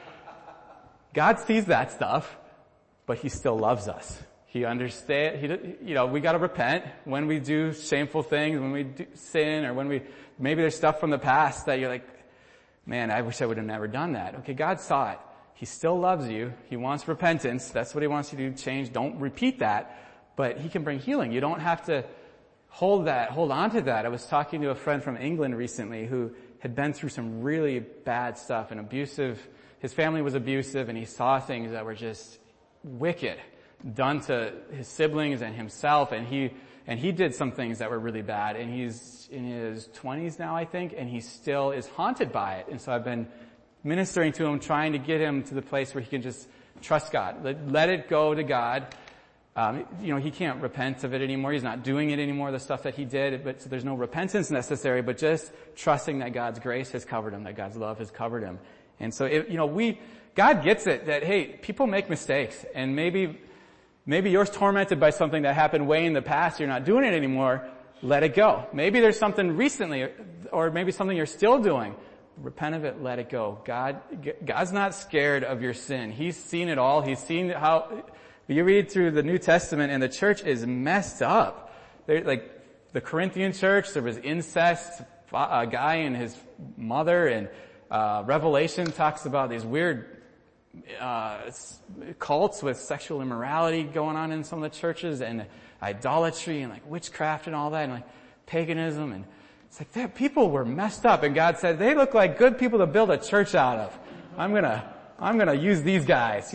God sees that stuff. But he still loves us. He understands, he, you know, we gotta repent when we do shameful things, when we do sin, or when we, maybe there's stuff from the past that you're like, man, I wish I would have never done that. Okay, God saw it. He still loves you. He wants repentance. That's what he wants you to change. Don't repeat that. But he can bring healing. You don't have to hold that, hold on to that. I was talking to a friend from England recently who had been through some really bad stuff and abusive, his family was abusive, and he saw things that were just wicked done to his siblings and himself, and he and he did some things that were really bad, and he's in his twenties now, I think, and he still is haunted by it. And so I've been ministering to him, trying to get him to the place where he can just trust God, let, let it go to God. Um, you know, he can't repent of it anymore. He's not doing it anymore, the stuff that he did, but so there's no repentance necessary, but just trusting that God's grace has covered him, that God's love has covered him. And so, it, you know, we, God gets it that, hey, people make mistakes, and maybe, maybe you're tormented by something that happened way in the past, you're not doing it anymore, let it go. Maybe there's something recently, or maybe something you're still doing. Repent of it, let it go. God, God's not scared of your sin. He's seen it all. He's seen how, you read through the New Testament and the church is messed up. They're like, the Corinthian church, there was incest, a guy and his mother, and, uh, Revelation talks about these weird, uh, cults with sexual immorality going on in some of the churches, and idolatry and like witchcraft and all that, and like paganism, and it's like that people were messed up, and God said, they look like good people to build a church out of. I'm gonna, I'm gonna use these guys.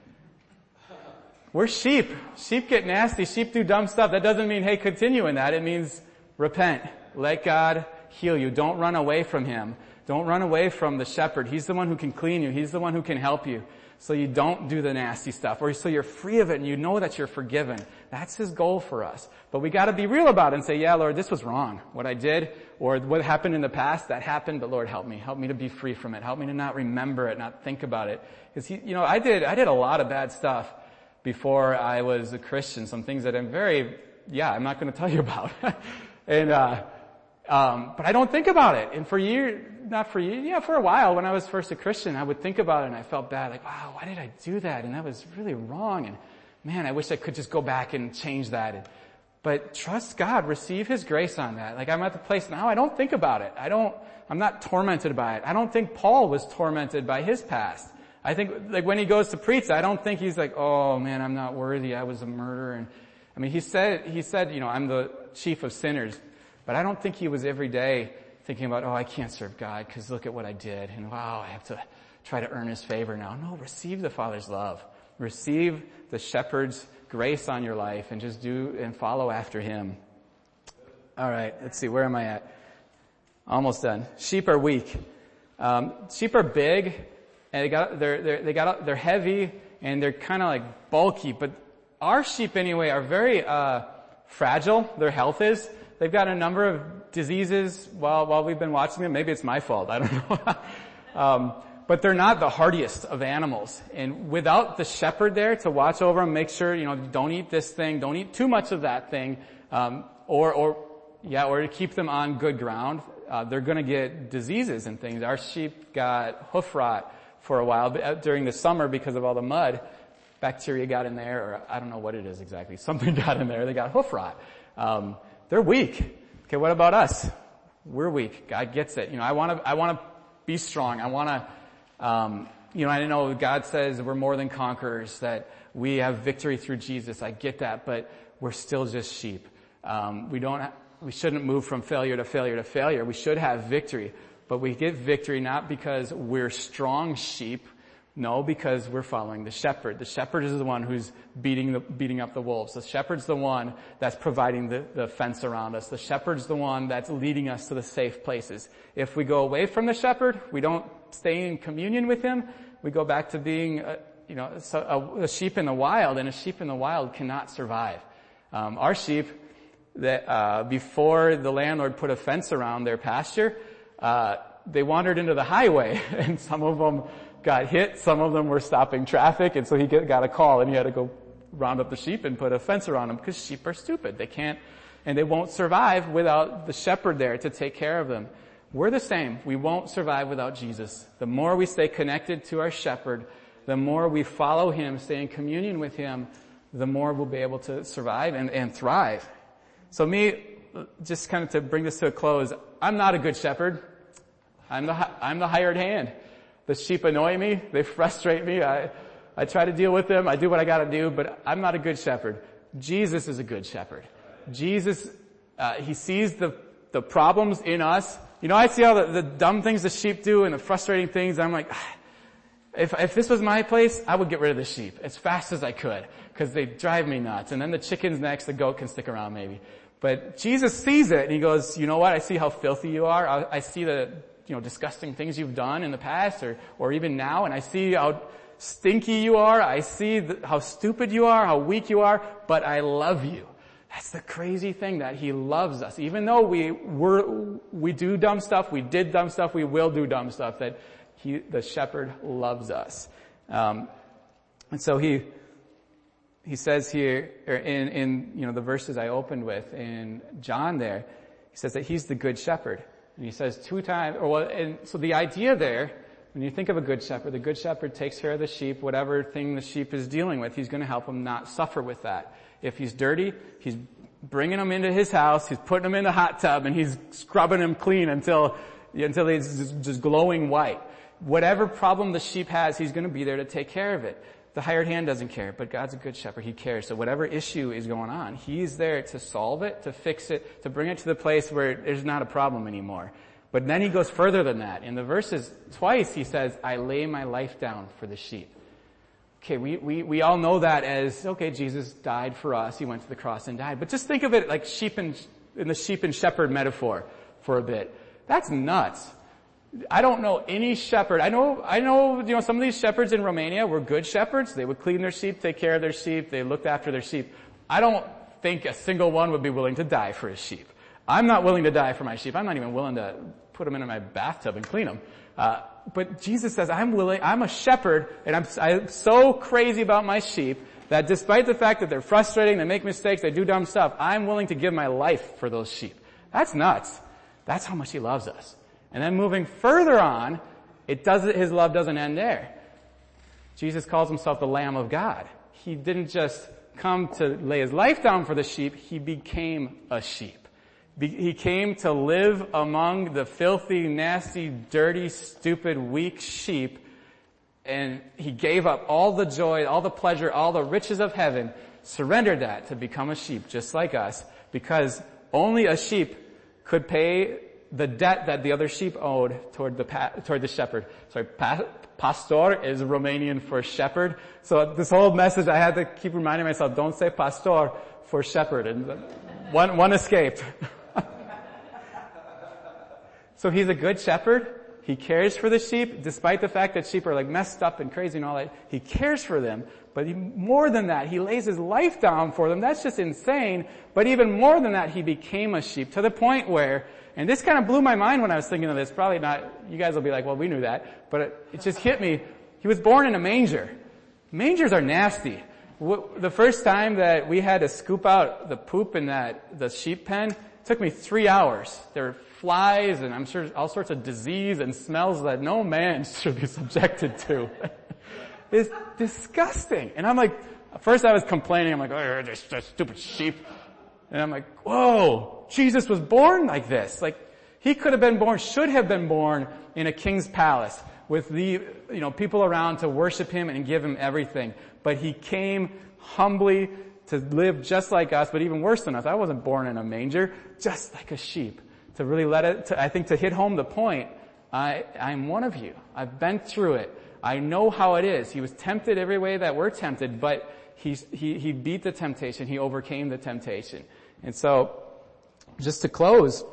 We're sheep. Sheep get nasty. Sheep do dumb stuff. That doesn't mean, hey, continue in that. It means repent. Let God heal you. Don't run away from Him. Don't run away from the shepherd. He's the one who can clean you. He's the one who can help you. So you don't do the nasty stuff, or so you're free of it and you know that you're forgiven. That's His goal for us. But we gotta be real about it and say, yeah, Lord, this was wrong. What I did, or what happened in the past, that happened, but Lord, help me. Help me to be free from it. Help me to not remember it, not think about it. Because He, you know, I did, I did a lot of bad stuff before I was a Christian. Some things that I'm very, yeah, I'm not gonna tell you about. and, uh, um, but I don't think about it. And for years, not for years, yeah, for a while when I was first a Christian, I would think about it and I felt bad. Like, wow, why did I do that? And that was really wrong. And man, I wish I could just go back and change that. And, but trust God, receive His grace on that. Like I'm at the place now, I don't think about it. I don't, I'm not tormented by it. I don't think Paul was tormented by his past. I think, like when he goes to preach, I don't think he's like, oh man, I'm not worthy. I was a murderer. And I mean, he said, he said, you know, I'm the chief of sinners. But I don't think he was every day thinking about, oh, I can't serve God because look at what I did. And wow, I have to try to earn His favor now. No, receive the Father's love. Receive the shepherd's grace on your life and just do and follow after Him. All right, let's see, where am I at? Almost done. Sheep are weak. Um, sheep are big, and they got, they're, they're, they got, they're heavy, and they're kind of like bulky. But our sheep anyway are very, uh, fragile. Their health is. They've got a number of diseases while, while we've been watching them. Maybe it's my fault. I don't know. um, but they're not the hardiest of animals. And without the shepherd there to watch over them, make sure, you know, don't eat this thing, don't eat too much of that thing, um, or, or, yeah, or to keep them on good ground, uh, they're going to get diseases and things. Our sheep got hoof rot for a while during the summer because of all the mud. Bacteria got in there, or I don't know what it is exactly. Something got in there. They got hoof rot. Um, they're weak. Okay, what about us? We're weak. God gets it. You know, I want to, I want to be strong. I want to, um, you know, I know God says we're more than conquerors, that we have victory through Jesus. I get that, but we're still just sheep. Um, we don't, ha- we shouldn't move from failure to failure to failure. We should have victory, but we get victory not because we're strong sheep. No, because we're following the shepherd. The shepherd is the one who's beating the, beating up the wolves. The shepherd's the one that's providing the, the fence around us. The shepherd's the one that's leading us to the safe places. If we go away from the shepherd, we don't stay in communion with him, we go back to being, a, you know, a, a sheep in the wild, and a sheep in the wild cannot survive. Um, our sheep, that, uh, before the landlord put a fence around their pasture, uh, they wandered into the highway, and some of them got hit, some of them were stopping traffic, and so he get, got a call, and he had to go round up the sheep and put a fence around them, because sheep are stupid. They can't, and they won't survive without the shepherd there to take care of them. We're the same. We won't survive without Jesus. The more we stay connected to our shepherd, the more we follow him, stay in communion with him, the more we'll be able to survive and, and thrive. So me, just kind of to bring this to a close, I'm not a good shepherd. I'm the, I'm the hired hand. The sheep annoy me. They frustrate me. I, I try to deal with them. I do what I gotta do, but I'm not a good shepherd. Jesus is a good shepherd. Jesus, uh, he sees the, the problems in us. You know, I see all the, the dumb things the sheep do and the frustrating things. I'm like, if, if this was my place, I would get rid of the sheep as fast as I could, because they drive me nuts. And then the chicken's next, the goat can stick around maybe. But Jesus sees it and he goes, you know what? I see how filthy you are. I, I see the, you know, disgusting things you've done in the past or, or even now, and I see how stinky you are. I see the, how stupid you are, how weak you are, but I love you. That's the crazy thing, that he loves us. Even though we were, we do dumb stuff, we did dumb stuff, we will do dumb stuff, that he, the shepherd loves us. Um, and so he, he says here, or in, in, you know, the verses I opened with in John there, he says that he's the good shepherd. And he says two times, or well, and so the idea there, when you think of a good shepherd, the good shepherd takes care of the sheep, whatever thing the sheep is dealing with, he's going to help them not suffer with that. If he's dirty, he's bringing them into his house, he's putting them in the hot tub, and he's scrubbing them clean until, until he's just, just glowing white. Whatever problem the sheep has, he's going to be there to take care of it. The hired hand doesn't care, but God's a good shepherd. He cares. So whatever issue is going on, he's there to solve it, to fix it, to bring it to the place where there's not a problem anymore. But then he goes further than that. In the verses, twice he says, I lay my life down for the sheep. Okay, we, we, we all know that as, okay, Jesus died for us. He went to the cross and died. But just think of it like sheep and, in the sheep and shepherd metaphor for a bit. That's nuts. I don't know any shepherd. I know, I know, you know, some of these shepherds in Romania were good shepherds. They would clean their sheep, take care of their sheep. They looked after their sheep. I don't think a single one would be willing to die for his sheep. I'm not willing to die for my sheep. I'm not even willing to put them into my bathtub and clean them. Uh, but Jesus says, I'm willing, I'm a shepherd, and I'm, I'm so crazy about my sheep that despite the fact that they're frustrating, they make mistakes, they do dumb stuff, I'm willing to give my life for those sheep. That's nuts. That's how much he loves us. And then moving further on, it doesn't, his love doesn't end there. Jesus calls himself the Lamb of God. He didn't just come to lay his life down for the sheep, he became a sheep. He came to live among the filthy, nasty, dirty, stupid, weak sheep, and he gave up all the joy, all the pleasure, all the riches of heaven, surrendered that to become a sheep just like us, because only a sheep could pay the debt that the other sheep owed toward the toward the shepherd. Sorry, pastor is Romanian for shepherd. So this whole message I had to keep reminding myself, don't say pastor for shepherd, and one one escaped. So he's a good shepherd. He cares for the sheep, despite the fact that sheep are like messed up and crazy and all that. He cares for them. But he, more than that, he lays his life down for them. That's just insane. But even more than that, he became a sheep to the point where, and this kind of blew my mind when I was thinking of this. Probably not, you guys will be like, well, we knew that. But it, it just hit me. He was born in a manger. Mangers are nasty. The first time that we had to scoop out the poop in that, the sheep pen, it took me three hours. They were flies and I'm sure all sorts of disease and smells that no man should be subjected to. It's disgusting. And I'm like, at first I was complaining, I'm like, oh, this, this stupid sheep. And I'm like, whoa, Jesus was born like this. Like, he could have been born, should have been born in a king's palace with the, you know, people around to worship him and give him everything. But he came humbly to live just like us, but even worse than us. I wasn't born in a manger, just like a sheep. To really let it, to, I think to hit home the point, I, I'm one of you. I've been through it. I know how it is. He was tempted every way that we're tempted, but he, he, he beat the temptation. He overcame the temptation. And so, just to close,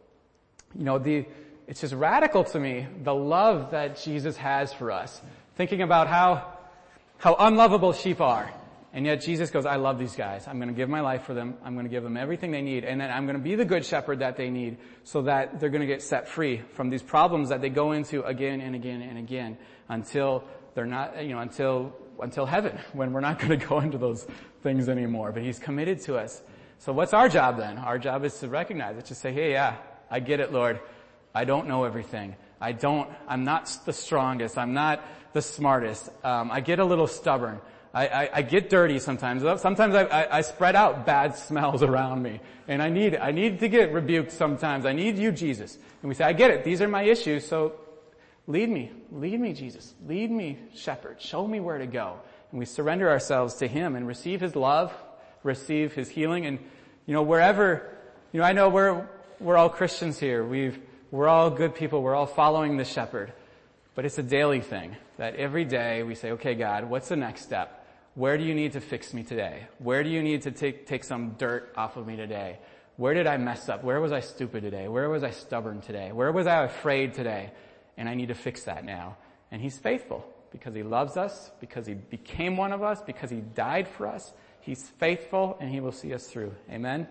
you know, the, it's just radical to me, the love that Jesus has for us. Thinking about how, how unlovable sheep are. And yet Jesus goes, I love these guys. I'm going to give my life for them. I'm going to give them everything they need. And then I'm going to be the good shepherd that they need so that they're going to get set free from these problems that they go into again and again and again until they're not, you know, until, until heaven, when we're not going to go into those things anymore. But he's committed to us. So what's our job then? Our job is to recognize it, to say, hey, yeah, I get it, Lord. I don't know everything. I don't, I'm not the strongest. I'm not the smartest. Um, I get a little stubborn. I, I, I get dirty sometimes. Sometimes I, I, I spread out bad smells around me. And I need, I need to get rebuked sometimes. I need you, Jesus. And we say, I get it. These are my issues. So lead me. Lead me, Jesus. Lead me, shepherd. Show me where to go. And we surrender ourselves to him and receive his love, receive his healing. And, you know, wherever, you know, I know we're, we're all Christians here. We've, we're all good people. We're all following the shepherd. But it's a daily thing that every day we say, okay, God, what's the next step? Where do you need to fix me today? Where do you need to take, take some dirt off of me today? Where did I mess up? Where was I stupid today? Where was I stubborn today? Where was I afraid today? And I need to fix that now. And he's faithful because he loves us, because he became one of us, because he died for us. He's faithful and he will see us through. Amen? Amen.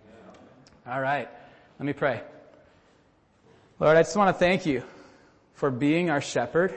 All right. Let me pray. Lord, I just want to thank you for being our shepherd,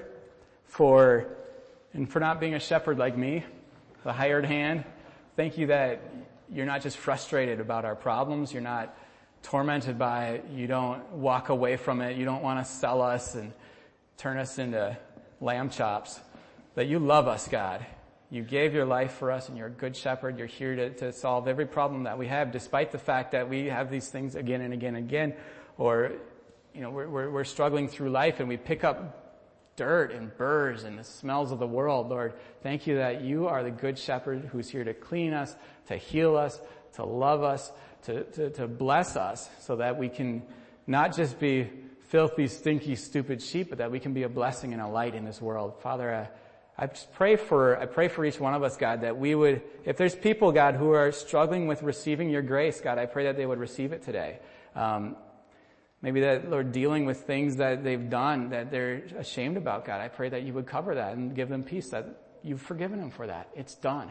for, and for not being a shepherd like me, the hired hand. Thank you that you're not just frustrated about our problems. You're not tormented by it. You don't walk away from it. You don't want to sell us and turn us into lamb chops. That you love us, God. You gave your life for us and you're a good shepherd. You're here to, to solve every problem that we have, despite the fact that we have these things again and again and again. Or, you know, we're, we're, we're struggling through life and we pick up dirt and burrs and the smells of the world. Lord, thank you that you are the good shepherd who's here to clean us, to heal us, to love us, to, to, to bless us so that we can not just be filthy, stinky, stupid sheep, but that we can be a blessing and a light in this world. Father, I, I just pray for, I pray for each one of us, God, that we would, if there's people, God, who are struggling with receiving your grace, God, I pray that they would receive it today. Um, Maybe that, Lord, dealing with things that they've done that they're ashamed about, God, I pray that you would cover that and give them peace, that you've forgiven them for that. It's done.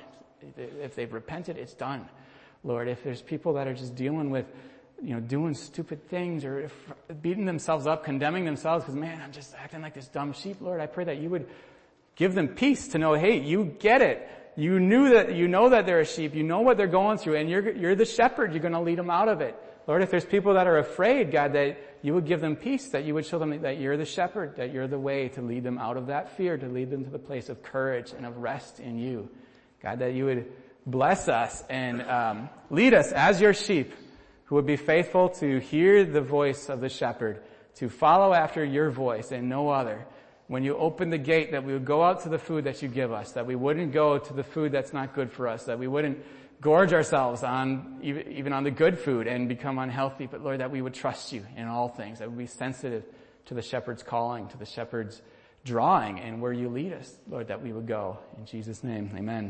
If they've repented, it's done. Lord, if there's people that are just dealing with, you know, doing stupid things or beating themselves up, condemning themselves because, man, I'm just acting like this dumb sheep, Lord, I pray that you would give them peace to know, hey, you get it. You knew that, you know that they're a sheep. You know what they're going through, and you're, you're the shepherd. You're going to lead them out of it. Lord, if there's people that are afraid, God, that you would give them peace, that you would show them that you're the shepherd, that you're the way to lead them out of that fear, to lead them to the place of courage and of rest in you. God, that you would bless us and um, lead us as your sheep who would be faithful to hear the voice of the shepherd, to follow after your voice and no other. When you open the gate, that we would go out to the food that you give us, that we wouldn't go to the food that's not good for us, that we wouldn't gorge ourselves on, even on the good food and become unhealthy. But Lord, that we would trust you in all things, that we would be sensitive to the shepherd's calling, to the shepherd's drawing, and where you lead us, Lord, that we would go. In Jesus' name, amen.